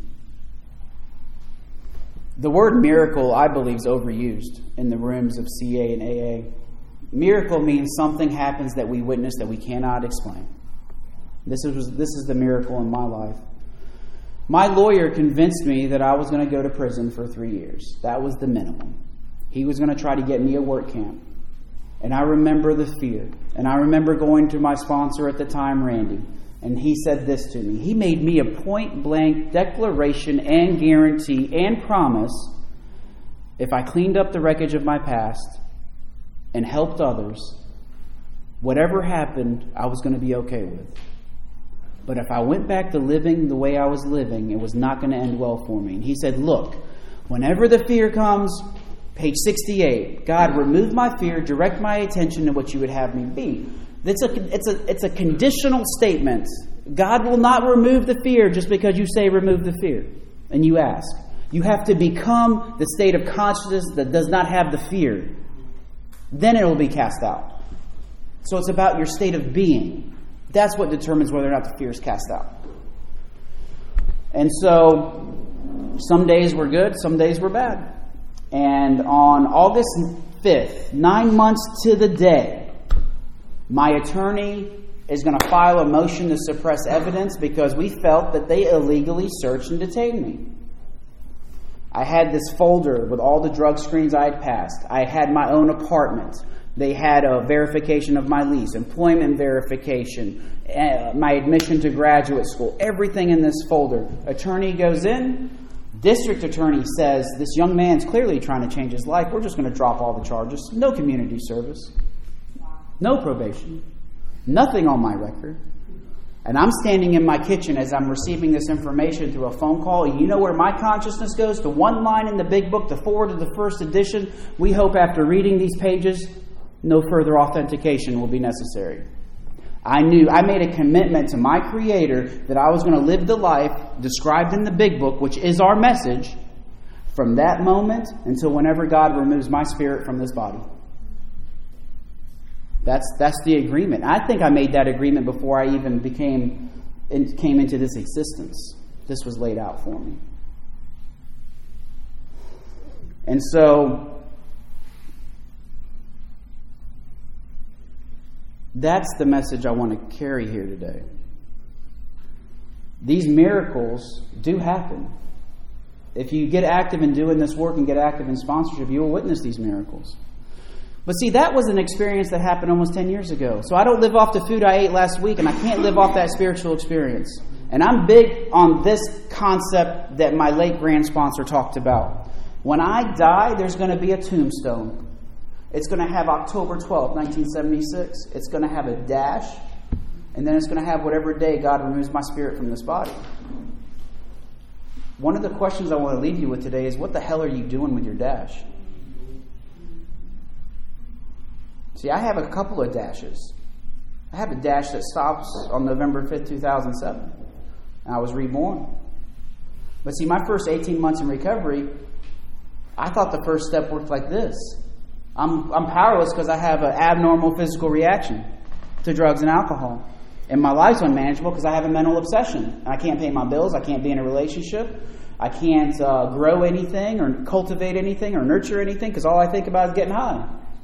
The word miracle, I believe, is overused in the rooms of CA and AA. Miracle means something happens that we witness that we cannot explain. This is the miracle in my life. My lawyer convinced me that I was going to go to prison for 3 years. That was the minimum. He was going to try to get me a work camp. And I remember the fear. And I remember going to my sponsor at the time, Randy. And he said this to me. He made me a point-blank declaration and guarantee and promise if I cleaned up the wreckage of my past and helped others, whatever happened, I was going to be okay with. But if I went back to living the way I was living, it was not going to end well for me. And he said, look, whenever the fear comes, page 68, God, remove my fear, direct my attention to what you would have me be. It's a conditional statement. God will not remove the fear just because you say remove the fear. And you ask. You have to become the state of consciousness that does not have the fear. Then it will be cast out. So it's about your state of being. That's what determines whether or not the fear is cast out. And so some days were good, some days were bad. And on August 5th, 9 months to the day, my attorney is going to file a motion to suppress evidence because we felt that they illegally searched and detained me. I had this folder with all the drug screens I had passed. I had my own apartment. They had a verification of my lease, employment verification, my admission to graduate school, everything in this folder. Attorney goes in. District attorney says, this young man's clearly trying to change his life. We're just going to drop all the charges. No community service. No probation. Nothing on my record. And I'm standing in my kitchen as I'm receiving this information through a phone call. And you know where my consciousness goes? To one line in the big book, the forward of the first edition. We hope after reading these pages, no further authentication will be necessary. I made a commitment to my Creator that I was going to live the life described in the big book, which is our message, from that moment until whenever God removes my spirit from this body. That's the agreement. I think I made that agreement before I even came into this existence. This was laid out for me. And so that's the message I want to carry here today. These miracles do happen. If you get active in doing this work and get active in sponsorship, you will witness these miracles. But see, that was an experience that happened almost 10 years ago. So I don't live off the food I ate last week, and I can't live off that spiritual experience. And I'm big on this concept that my late grand sponsor talked about. When I die, there's going to be a tombstone. It's going to have October 12th, 1976. It's going to have a dash. And then it's going to have whatever day God removes my spirit from this body. One of the questions I want to leave you with today is, what the hell are you doing with your dash? See, I have a couple of dashes. I have a dash that stops on November 5th, 2007. And I was reborn. But see, my first 18 months in recovery, I thought the first step worked like this. I'm powerless because I have an abnormal physical reaction to drugs and alcohol. And my life's unmanageable because I have a mental obsession. I can't pay my bills. I can't be in a relationship. I can't grow anything or cultivate anything or nurture anything because all I think about is getting high.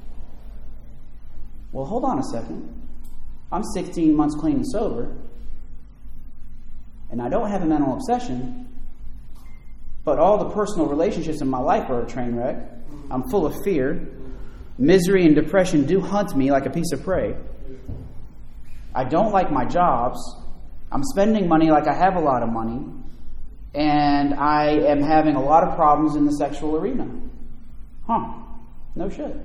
Well, hold on a second. I'm 16 months clean and sober, and I don't have a mental obsession, but all the personal relationships in my life are a train wreck. I'm full of fear. Misery and depression do hunt me like a piece of prey. I don't like my jobs. I'm spending money like I have a lot of money. And I am having a lot of problems in the sexual arena. No shit.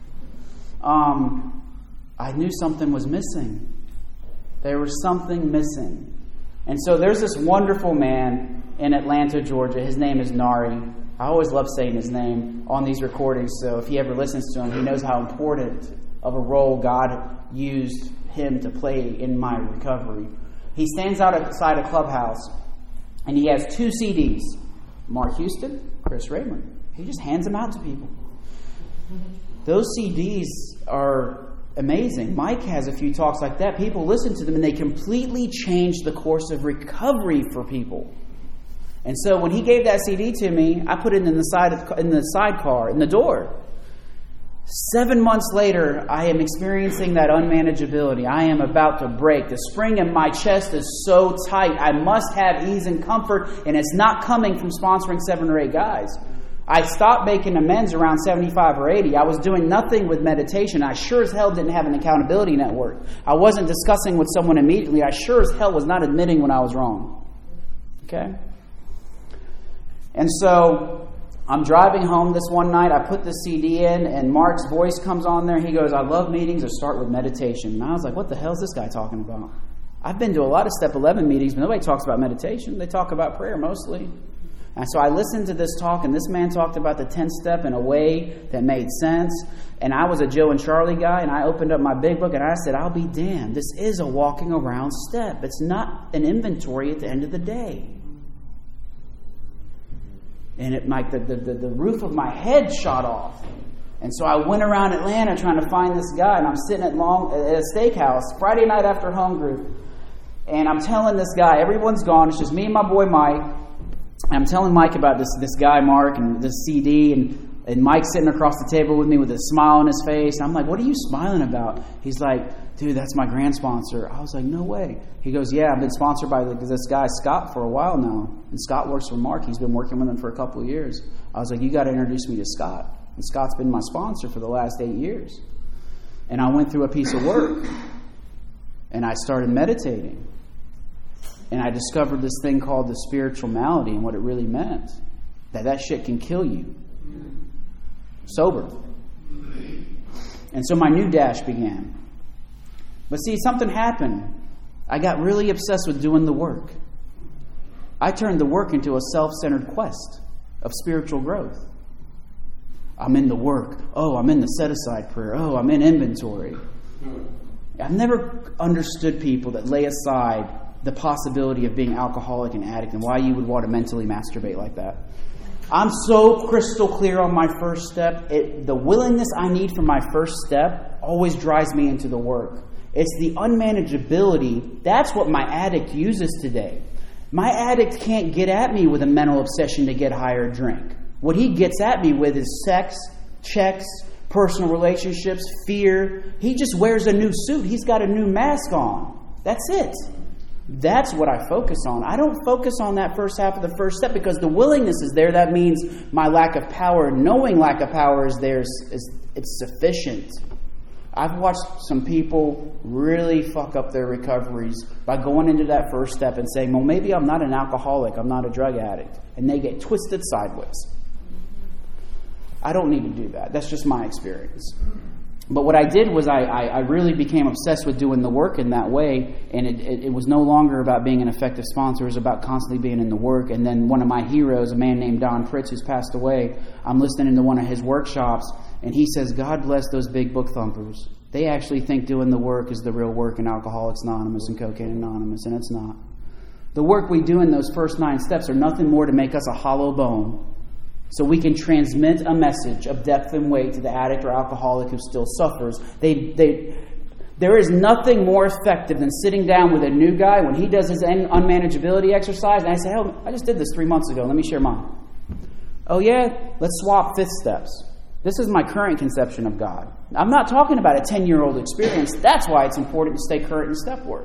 I knew something was missing. There was something missing. And so there's this wonderful man in Atlanta, Georgia. His name is Nari. I always love saying his name on these recordings, so if he ever listens to him, he knows how important of a role God used him to play in my recovery. He stands outside a clubhouse, and he has 2 CDs. Mark Houston, Chris Raymer. He just hands them out to people. Those CDs are amazing. Mike has a few talks like that. People listen to them, and they completely change the course of recovery for people. And so when he gave that CD to me, I put it in the sidecar, in the door. 7 months later, I am experiencing that unmanageability. I am about to break. The spring in my chest is so tight. I must have ease and comfort, and it's not coming from sponsoring 7 or 8 guys. I stopped making amends around 75 or 80. I was doing nothing with meditation. I sure as hell didn't have an accountability network. I wasn't discussing with someone immediately. I sure as hell was not admitting when I was wrong. Okay? And so I'm driving home this one night. I put the CD in, and Mark's voice comes on there. He goes, "I love meetings that start with meditation." And I was like, what the hell is this guy talking about? I've been to a lot of Step 11 meetings, but nobody talks about meditation. They talk about prayer mostly. And so I listened to this talk, and this man talked about the 10th step in a way that made sense. And I was a Joe and Charlie guy, and I opened up my big book, and I said, I'll be damned. This is a walking around step. It's not an inventory at the end of the day. And the roof of my head shot off. And so I went around Atlanta trying to find this guy, and I'm sitting at a steakhouse Friday night after home group, and I'm telling this guy, everyone's gone, it's just me and my boy Mike. And I'm telling Mike about this guy Mark and this CD, and Mike's sitting across the table with me with a smile on his face. And I'm like, "What are you smiling about?" He's like, "Dude, that's my grand sponsor." I was like, "No way." He goes, "Yeah, I've been sponsored by this guy Scott for a while now, and Scott works for Mark. He's been working with him for a couple of years." I was like, "You got to introduce me to Scott." And Scott's been my sponsor for the last 8 years. And I went through a piece of work, and I started meditating. And I discovered this thing called the spiritual malady and what it really meant. That shit can kill you. Sober. And so my new dash began. But see, something happened. I got really obsessed with doing the work. I turned the work into a self-centered quest of spiritual growth. I'm in the work. Oh, I'm in the set-aside prayer. Oh, I'm in inventory. I've never understood people that lay aside the possibility of being alcoholic and addict and why you would want to mentally masturbate like that. I'm so crystal clear on my first step. The willingness I need for my first step always drives me into the work. It's the unmanageability. That's what my addict uses today. My addict can't get at me with a mental obsession to get high or drink. What he gets at me with is sex, checks, personal relationships, fear. He just wears a new suit. He's got a new mask on. That's it. That's what I focus on. I don't focus on that first half of the first step because the willingness is there. That means my lack of power, knowing lack of power is there, it's sufficient. I've watched some people really fuck up their recoveries by going into that first step and saying, well, maybe I'm not an alcoholic, I'm not a drug addict. And they get twisted sideways. I don't need to do that. That's just my experience. But what I did was I really became obsessed with doing the work in that way, and it was no longer about being an effective sponsor. It was about constantly being in the work. And then one of my heroes, a man named Don Fritz, who's passed away, I'm listening to one of his workshops, and he says, God bless those big book thumpers. They actually think doing the work is the real work in Alcoholics Anonymous and Cocaine Anonymous, and it's not. The work we do in those first 9 steps are nothing more to make us a hollow bone So we can transmit a message of depth and weight to the addict or alcoholic who still suffers. There is nothing more effective than sitting down with a new guy when he does his unmanageability exercise. And I say, oh, I just did this 3 months ago. Let me share mine. Oh, yeah? Let's swap fifth steps. This is my current conception of God. I'm not talking about a 10-year-old experience. That's why it's important to stay current in step work.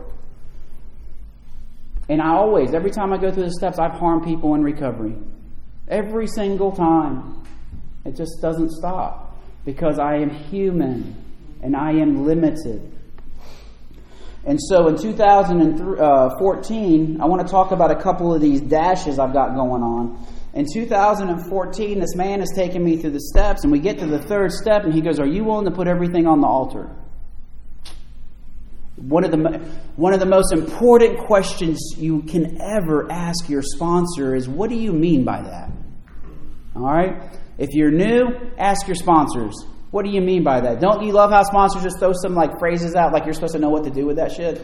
And every time I go through the steps, I've harmed people in recovery. Every single time. It just doesn't stop. Because I am human. And I am limited. And so in 2014, I want to talk about a couple of these dashes I've got going on. In 2014, this man has taken me through the steps, and we get to the third step, and he goes, are you willing to put everything on the altar? One of the most important questions you can ever ask your sponsor is, what do you mean by that? All right? If you're new, ask your sponsors. What do you mean by that? Don't you love how sponsors just throw some phrases out like you're supposed to know what to do with that shit?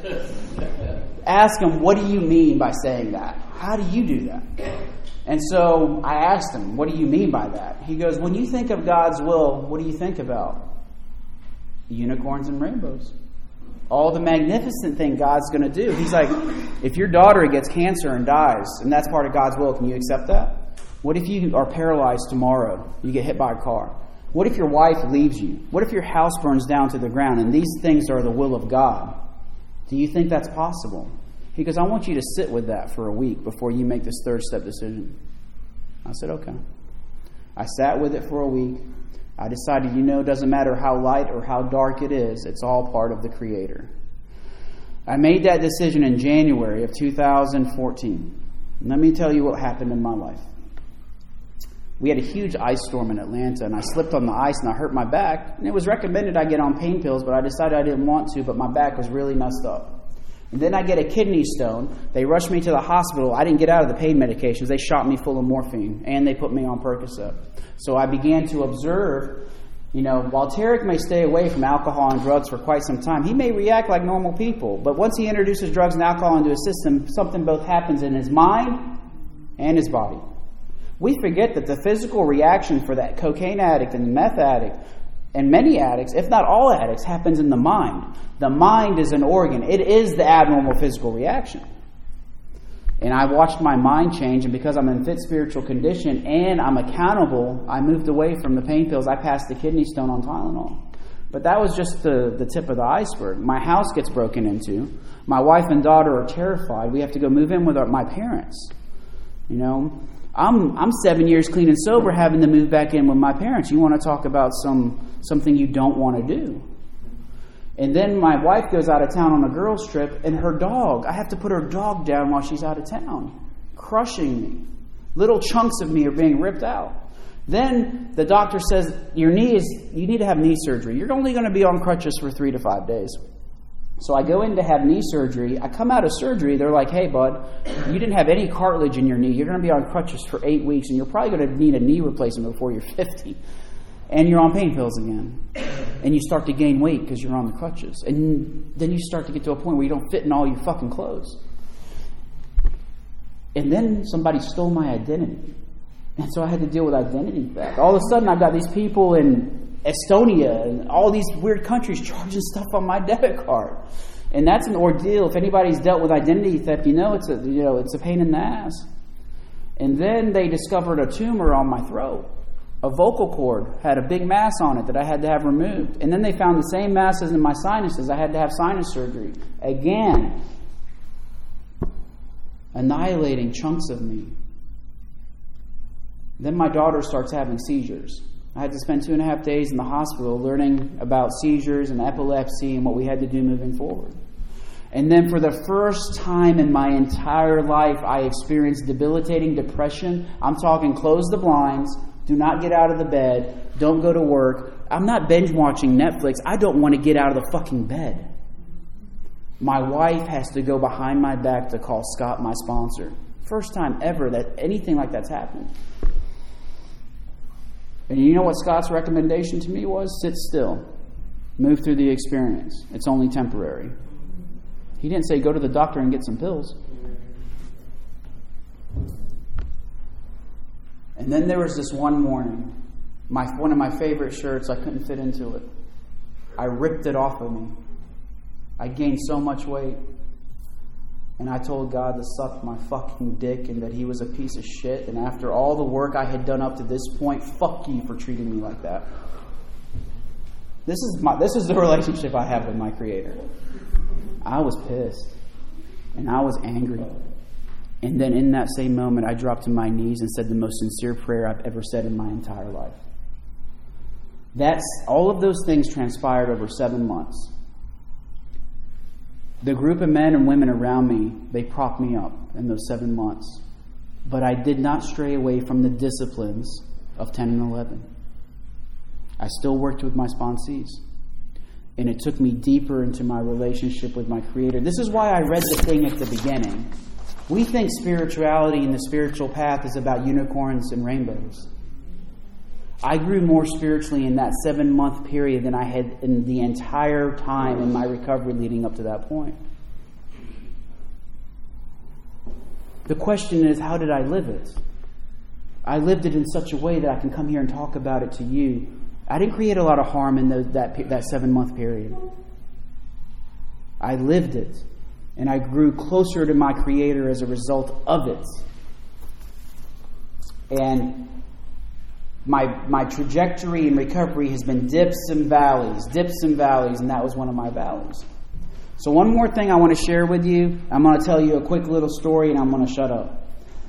Ask them, what do you mean by saying that? How do you do that? And so I asked him, what do you mean by that? He goes, when you think of God's will, what do you think about? Unicorns and rainbows. All the magnificent thing God's going to do. He's like, if your daughter gets cancer and dies, and that's part of God's will, can you accept that? What if you are paralyzed tomorrow? You get hit by a car. What if your wife leaves you? What if your house burns down to the ground? And these things are the will of God. Do you think that's possible? He goes, I want you to sit with that for a week before you make this third step decision. I said, okay. I sat with it for a week. I decided, it doesn't matter how light or how dark it is, it's all part of the Creator. I made that decision in January of 2014. And let me tell you what happened in my life. We had a huge ice storm in Atlanta, and I slipped on the ice and I hurt my back. And it was recommended I get on pain pills, but I decided I didn't want to, but my back was really messed up. And then I get a kidney stone. They rushed me to the hospital. I didn't get out of the pain medications. They shot me full of morphine, and they put me on Percocet. So I began to observe, while Tarek may stay away from alcohol and drugs for quite some time, he may react like normal people. But once he introduces drugs and alcohol into his system, something both happens in his mind and his body. We forget that the physical reaction for that cocaine addict and meth addict and many addicts, if not all addicts, happens in the mind. The mind is an organ. It is the abnormal physical reaction. And I watched my mind change, and because I'm in fit spiritual condition and I'm accountable, I moved away from the pain pills. I passed the kidney stone on Tylenol. But that was just the tip of the iceberg. My house gets broken into. My wife and daughter are terrified. We have to go move in with my parents. I'm 7 years clean and sober, having to move back in with my parents. You want to talk about something you don't want to do. And then my wife goes out of town on a girls' trip, and her dog, I have to put her dog down while she's out of town, crushing me. Little chunks of me are being ripped out. Then the doctor says, you need to have knee surgery. You're only going to be on crutches for 3 to 5 days. So I go in to have knee surgery. I come out of surgery. They're like, hey, bud, you didn't have any cartilage in your knee. You're going to be on crutches for 8 weeks, and you're probably going to need a knee replacement before you're 50. And you're on pain pills again. And you start to gain weight because you're on the crutches. And then you start to get to a point where you don't fit in all your fucking clothes. And then somebody stole my identity. And so I had to deal with identity theft. All of a sudden, I've got these people in Estonia and all these weird countries charging stuff on my debit card. And that's an ordeal. If anybody's dealt with identity theft, it's a pain in the ass. And then they discovered a tumor on my throat. A vocal cord had a big mass on it that I had to have removed. And then they found the same masses in my sinuses. I had to have sinus surgery. Again, annihilating chunks of me. Then my daughter starts having seizures. I had to spend 2.5 days in the hospital learning about seizures and epilepsy and what we had to do moving forward. And then for the first time in my entire life, I experienced debilitating depression. I'm talking close the blinds, do not get out of the bed, don't go to work. I'm not binge watching Netflix. I don't want to get out of the fucking bed. My wife has to go behind my back to call Scott, my sponsor. First time ever that anything like that's happened. And you know what Scott's recommendation to me was? Sit still. Move through the experience. It's only temporary. He didn't say go to the doctor and get some pills. And then there was this one morning, one of my favorite shirts, I couldn't fit into it. I ripped it off of me. I gained so much weight. And I told God to suck my fucking dick and that He was a piece of shit. And after all the work I had done up to this point, fuck you for treating me like that. This is the relationship I have with my Creator. I was pissed. And I was angry. And then in that same moment, I dropped to my knees and said the most sincere prayer I've ever said in my entire life. All of those things transpired over 7 months. The group of men and women around me, they propped me up in those 7 months. But I did not stray away from the disciplines of 10 and 11. I still worked with my sponsees. And it took me deeper into my relationship with my Creator. This is why I read the thing at the beginning. We think spirituality and the spiritual path is about unicorns and rainbows. I grew more spiritually in that 7-month period than I had in the entire time in my recovery leading up to that point. The question is, how did I live it? I lived it in such a way that I can come here and talk about it to you. I didn't create a lot of harm in that 7-month period. I lived it. And I grew closer to my Creator as a result of it. And my trajectory in recovery has been dips and valleys, and that was one of my valleys. So one more thing I want to share with you. I'm going to tell you a quick little story, and I'm going to shut up.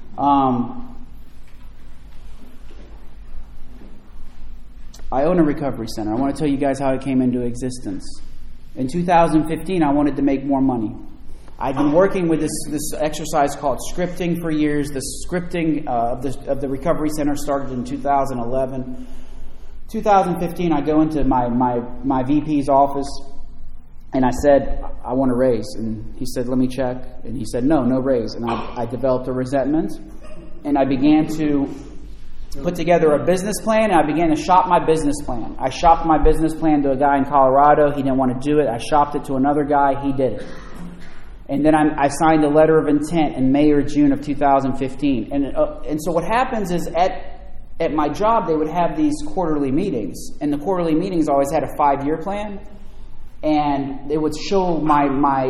I own a recovery center. I want to tell you guys how it came into existence. In 2015, I wanted to make more money. I've been working with this exercise called scripting for years. The scripting of the recovery center started in 2011. 2015, I go into my VP's office, and I said, I want a raise. And he said, let me check. And he said, no raise. And I developed a resentment, and I began to put together a business plan, and I began to shop my business plan. I shopped my business plan to a guy in Colorado. He didn't want to do it. I shopped it to another guy. He did it. And then I signed a letter of intent in May or June of 2015. And so what happens is at my job, they would have these quarterly meetings. And the quarterly meetings always had a 5-year plan. And they would show my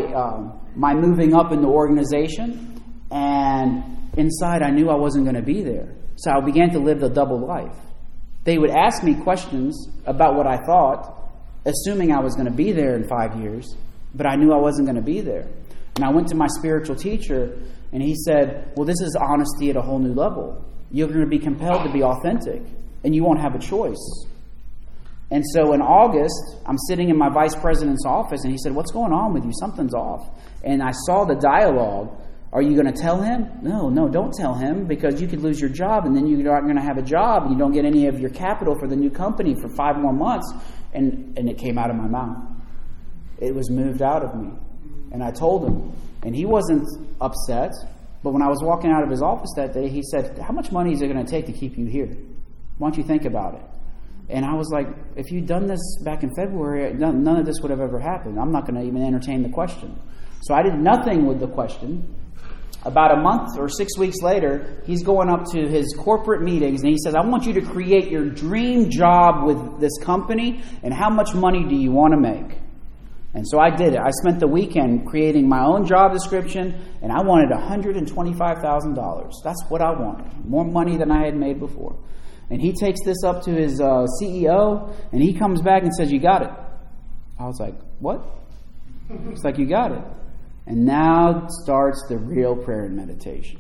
moving up in the organization. And inside, I knew I wasn't going to be there. So I began to live the double life. They would ask me questions about what I thought, assuming I was going to be there in 5 years. But I knew I wasn't going to be there. And I went to my spiritual teacher, and he said, well, this is honesty at a whole new level. You're going to be compelled to be authentic, and you won't have a choice. And so in August, I'm sitting in my vice president's office, and he said, what's going on with you? Something's off. And I saw the dialogue. Are you going to tell him? No, don't tell him, because you could lose your job, and then you're not going to have a job, and you don't get any of your capital for the new company for 5 more months. And it came out of my mouth. It was moved out of me. And I told him. And he wasn't upset. But when I was walking out of his office that day, he said, how much money is it going to take to keep you here? Why don't you think about it? And I was like, if you'd done this back in February, none of this would have ever happened. I'm not going to even entertain the question. So I did nothing with the question. About a month or 6 weeks later, he's going up to his corporate meetings, and he says, I want you to create your dream job with this company, and how much money do you want to make? And so I did it. I spent the weekend creating my own job description, and I wanted $125,000. That's what I wanted. More money than I had made before. And he takes this up to his CEO, and he comes back and says, you got it. I was like, what? He's like, you got it. And now starts the real prayer and meditation.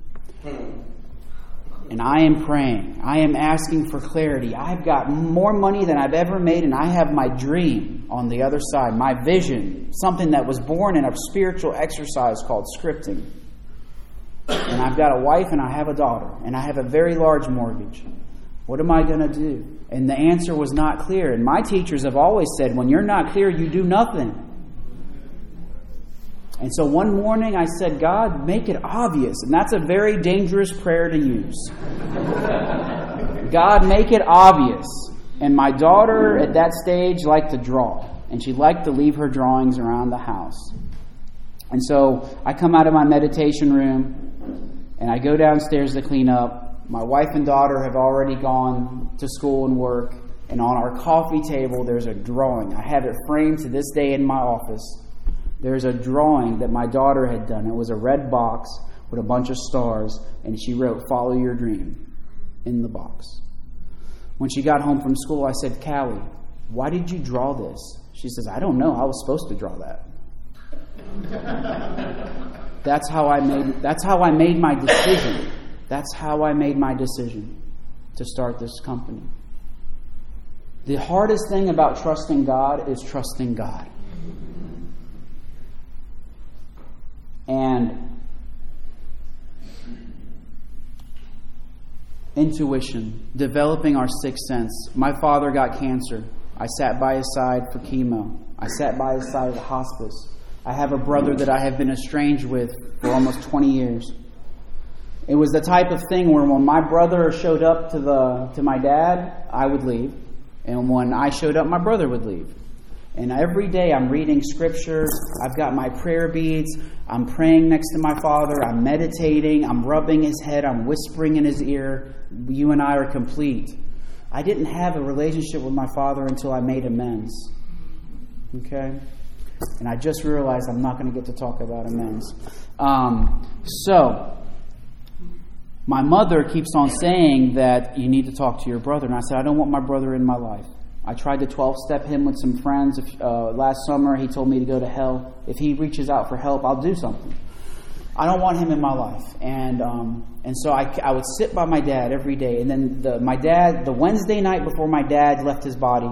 And I am praying. I am asking for clarity. I've got more money than I've ever made, and I have my dream on the other side, my vision, something that was born in a spiritual exercise called scripting. And I've got a wife, and I have a daughter, and I have a very large mortgage. What am I going to do? And the answer was not clear. And my teachers have always said, when you're not clear, you do nothing. And so one morning I said, God, make it obvious. And that's a very dangerous prayer to use. God, make it obvious. And my daughter at that stage liked to draw. And she liked to leave her drawings around the house. And so I come out of my meditation room and I go downstairs to clean up. My wife and daughter have already gone to school and work. And on our coffee table, there's a drawing. I have it framed to this day in my office. There's a drawing that my daughter had done. It was a red box with a bunch of stars. And she wrote, "Follow your dream," in the box. When she got home from school, I said, "Callie, why did you draw this?" She says, "I don't know. I was supposed to draw that." That's how I made my decision. That's how I made my decision to start this company. The hardest thing about trusting God is trusting God. And intuition, developing our sixth sense. My father got cancer. I sat by his side for chemo. I sat by his side at the hospice. I have a brother that I have been estranged with for almost 20 years. It was the type of thing where when my brother showed up to my dad, I would leave. And when I showed up, my brother would leave. And every day I'm reading scriptures. I've got my prayer beads. I'm praying next to my father. I'm meditating. I'm rubbing his head. I'm whispering in his ear. You and I are complete. I didn't have a relationship with my father until I made amends. Okay? And I just realized I'm not going to get to talk about amends. So, my mother keeps on saying that you need to talk to your brother. And I said, I don't want my brother in my life. I tried to 12-step him with some friends. Last summer, he told me to go to hell. If he reaches out for help, I'll do something. I don't want him in my life. And so I would sit by my dad every day. And then the Wednesday night before my dad left his body,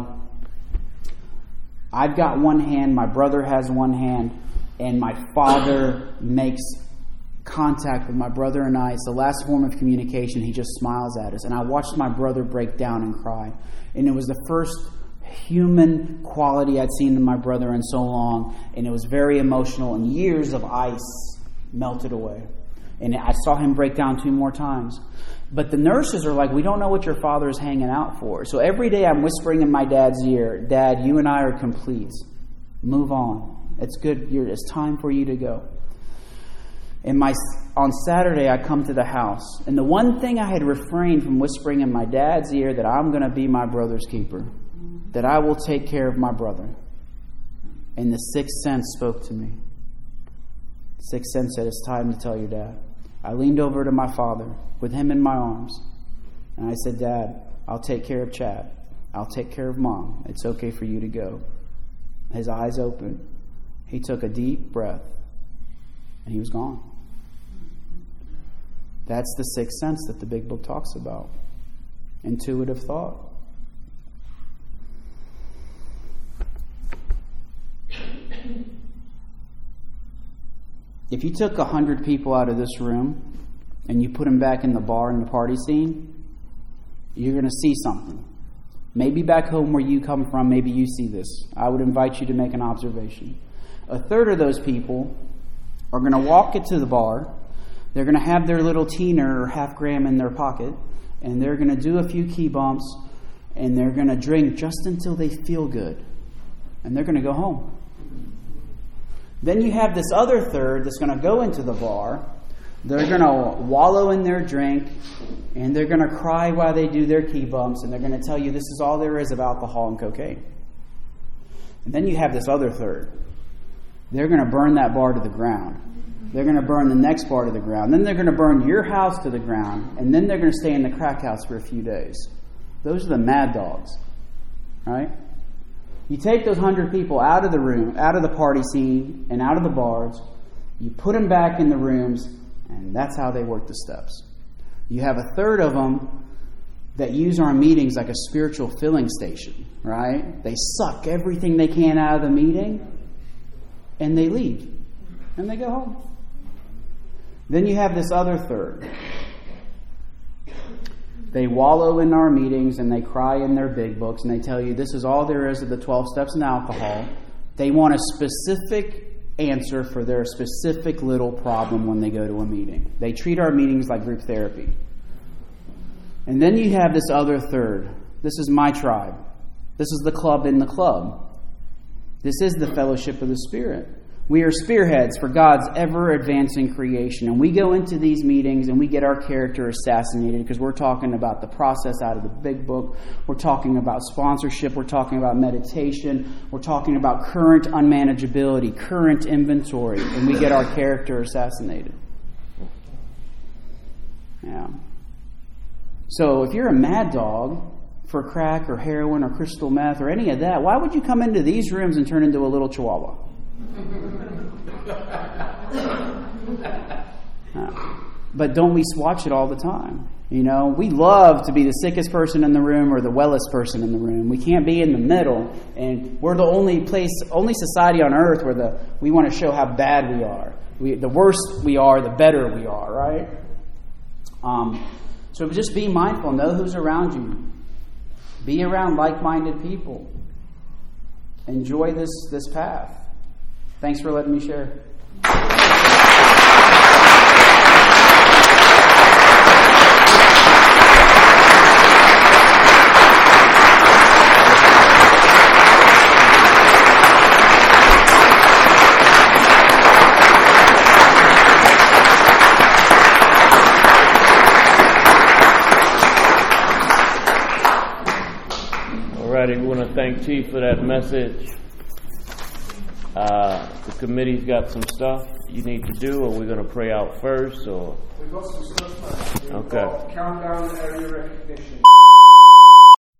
I've got one hand, my brother has one hand, and my father makes contact with my brother and I. It's the last form of communication. He just smiles at us. And I watched my brother break down and cry. And it was the first human quality I'd seen in my brother in so long. And it was very emotional. And years of ice melted away. And I saw him break down 2 more times. But the nurses are like, we don't know what your father is hanging out for. So every day I'm whispering in my dad's ear, Dad, you and I are complete. Move on. It's good. It's time for you to go. And on Saturday, I come to the house. And the one thing I had refrained from whispering in my dad's ear, that I'm going to be my brother's keeper. That I will take care of my brother. And the sixth sense spoke to me. Sixth sense said, it's time to tell your dad. I leaned over to my father with him in my arms. And I said, Dad, I'll take care of Chad. I'll take care of Mom. It's okay for you to go. His eyes opened. He took a deep breath. And he was gone. That's the sixth sense that the big book talks about. Intuitive thought. If you took 100 people out of this room and you put them back in the bar in the party scene, you're going to see something. Maybe back home where you come from, maybe you see this. I would invite you to make an observation. A third of those people are going to walk into the bar. They're going to have their little teener or half gram in their pocket, and they're going to do a few key bumps, and they're going to drink just until they feel good. And they're going to go home. Then you have this other third that's going to go into the bar. They're going to wallow in their drink, and they're going to cry while they do their key bumps, and they're going to tell you this is all there is of alcohol and cocaine. And then you have this other third. They're going to burn that bar to the ground. They're going to burn the next bar to the ground. Then they're going to burn your house to the ground, and then they're going to stay in the crack house for a few days. Those are the mad dogs, right? You take those 100 people out of the room, out of the party scene, and out of the bars. You put them back in the rooms, and that's how they work the steps. You have a third of them that use our meetings like a spiritual filling station, right? They suck everything they can out of the meeting, and they leave, and they go home. Then you have this other third. They wallow in our meetings and they cry in their big books and they tell you this is all there is of the 12 steps in alcohol. They want a specific answer for their specific little problem when they go to a meeting. They treat our meetings like group therapy. And then you have this other third. This is my tribe. This is the club in the club. This is the fellowship of the Spirit. We are spearheads for God's ever-advancing creation. And we go into these meetings and we get our character assassinated because we're talking about the process out of the big book. We're talking about sponsorship. We're talking about meditation. We're talking about current unmanageability, current inventory. And we get our character assassinated. Yeah. So if you're a mad dog for crack or heroin or crystal meth or any of that, why would you come into these rooms and turn into a little chihuahua? But don't we watch it all the time? You know, we love to be the sickest person in the room or the wellest person in the room. We can't be in the middle, and we're the only society on earth where we want to show how bad we are. The worse we are, the better we are, right? So just be mindful. Know who's around you. Be around like-minded people. Enjoy this path. Thanks for letting me share.
Alrighty, we want to thank Chief for that message. The committee's got some stuff you need to do, or we're going to pray out first, or?
We've got some stuff, man.
Okay.
Countdown area recognition.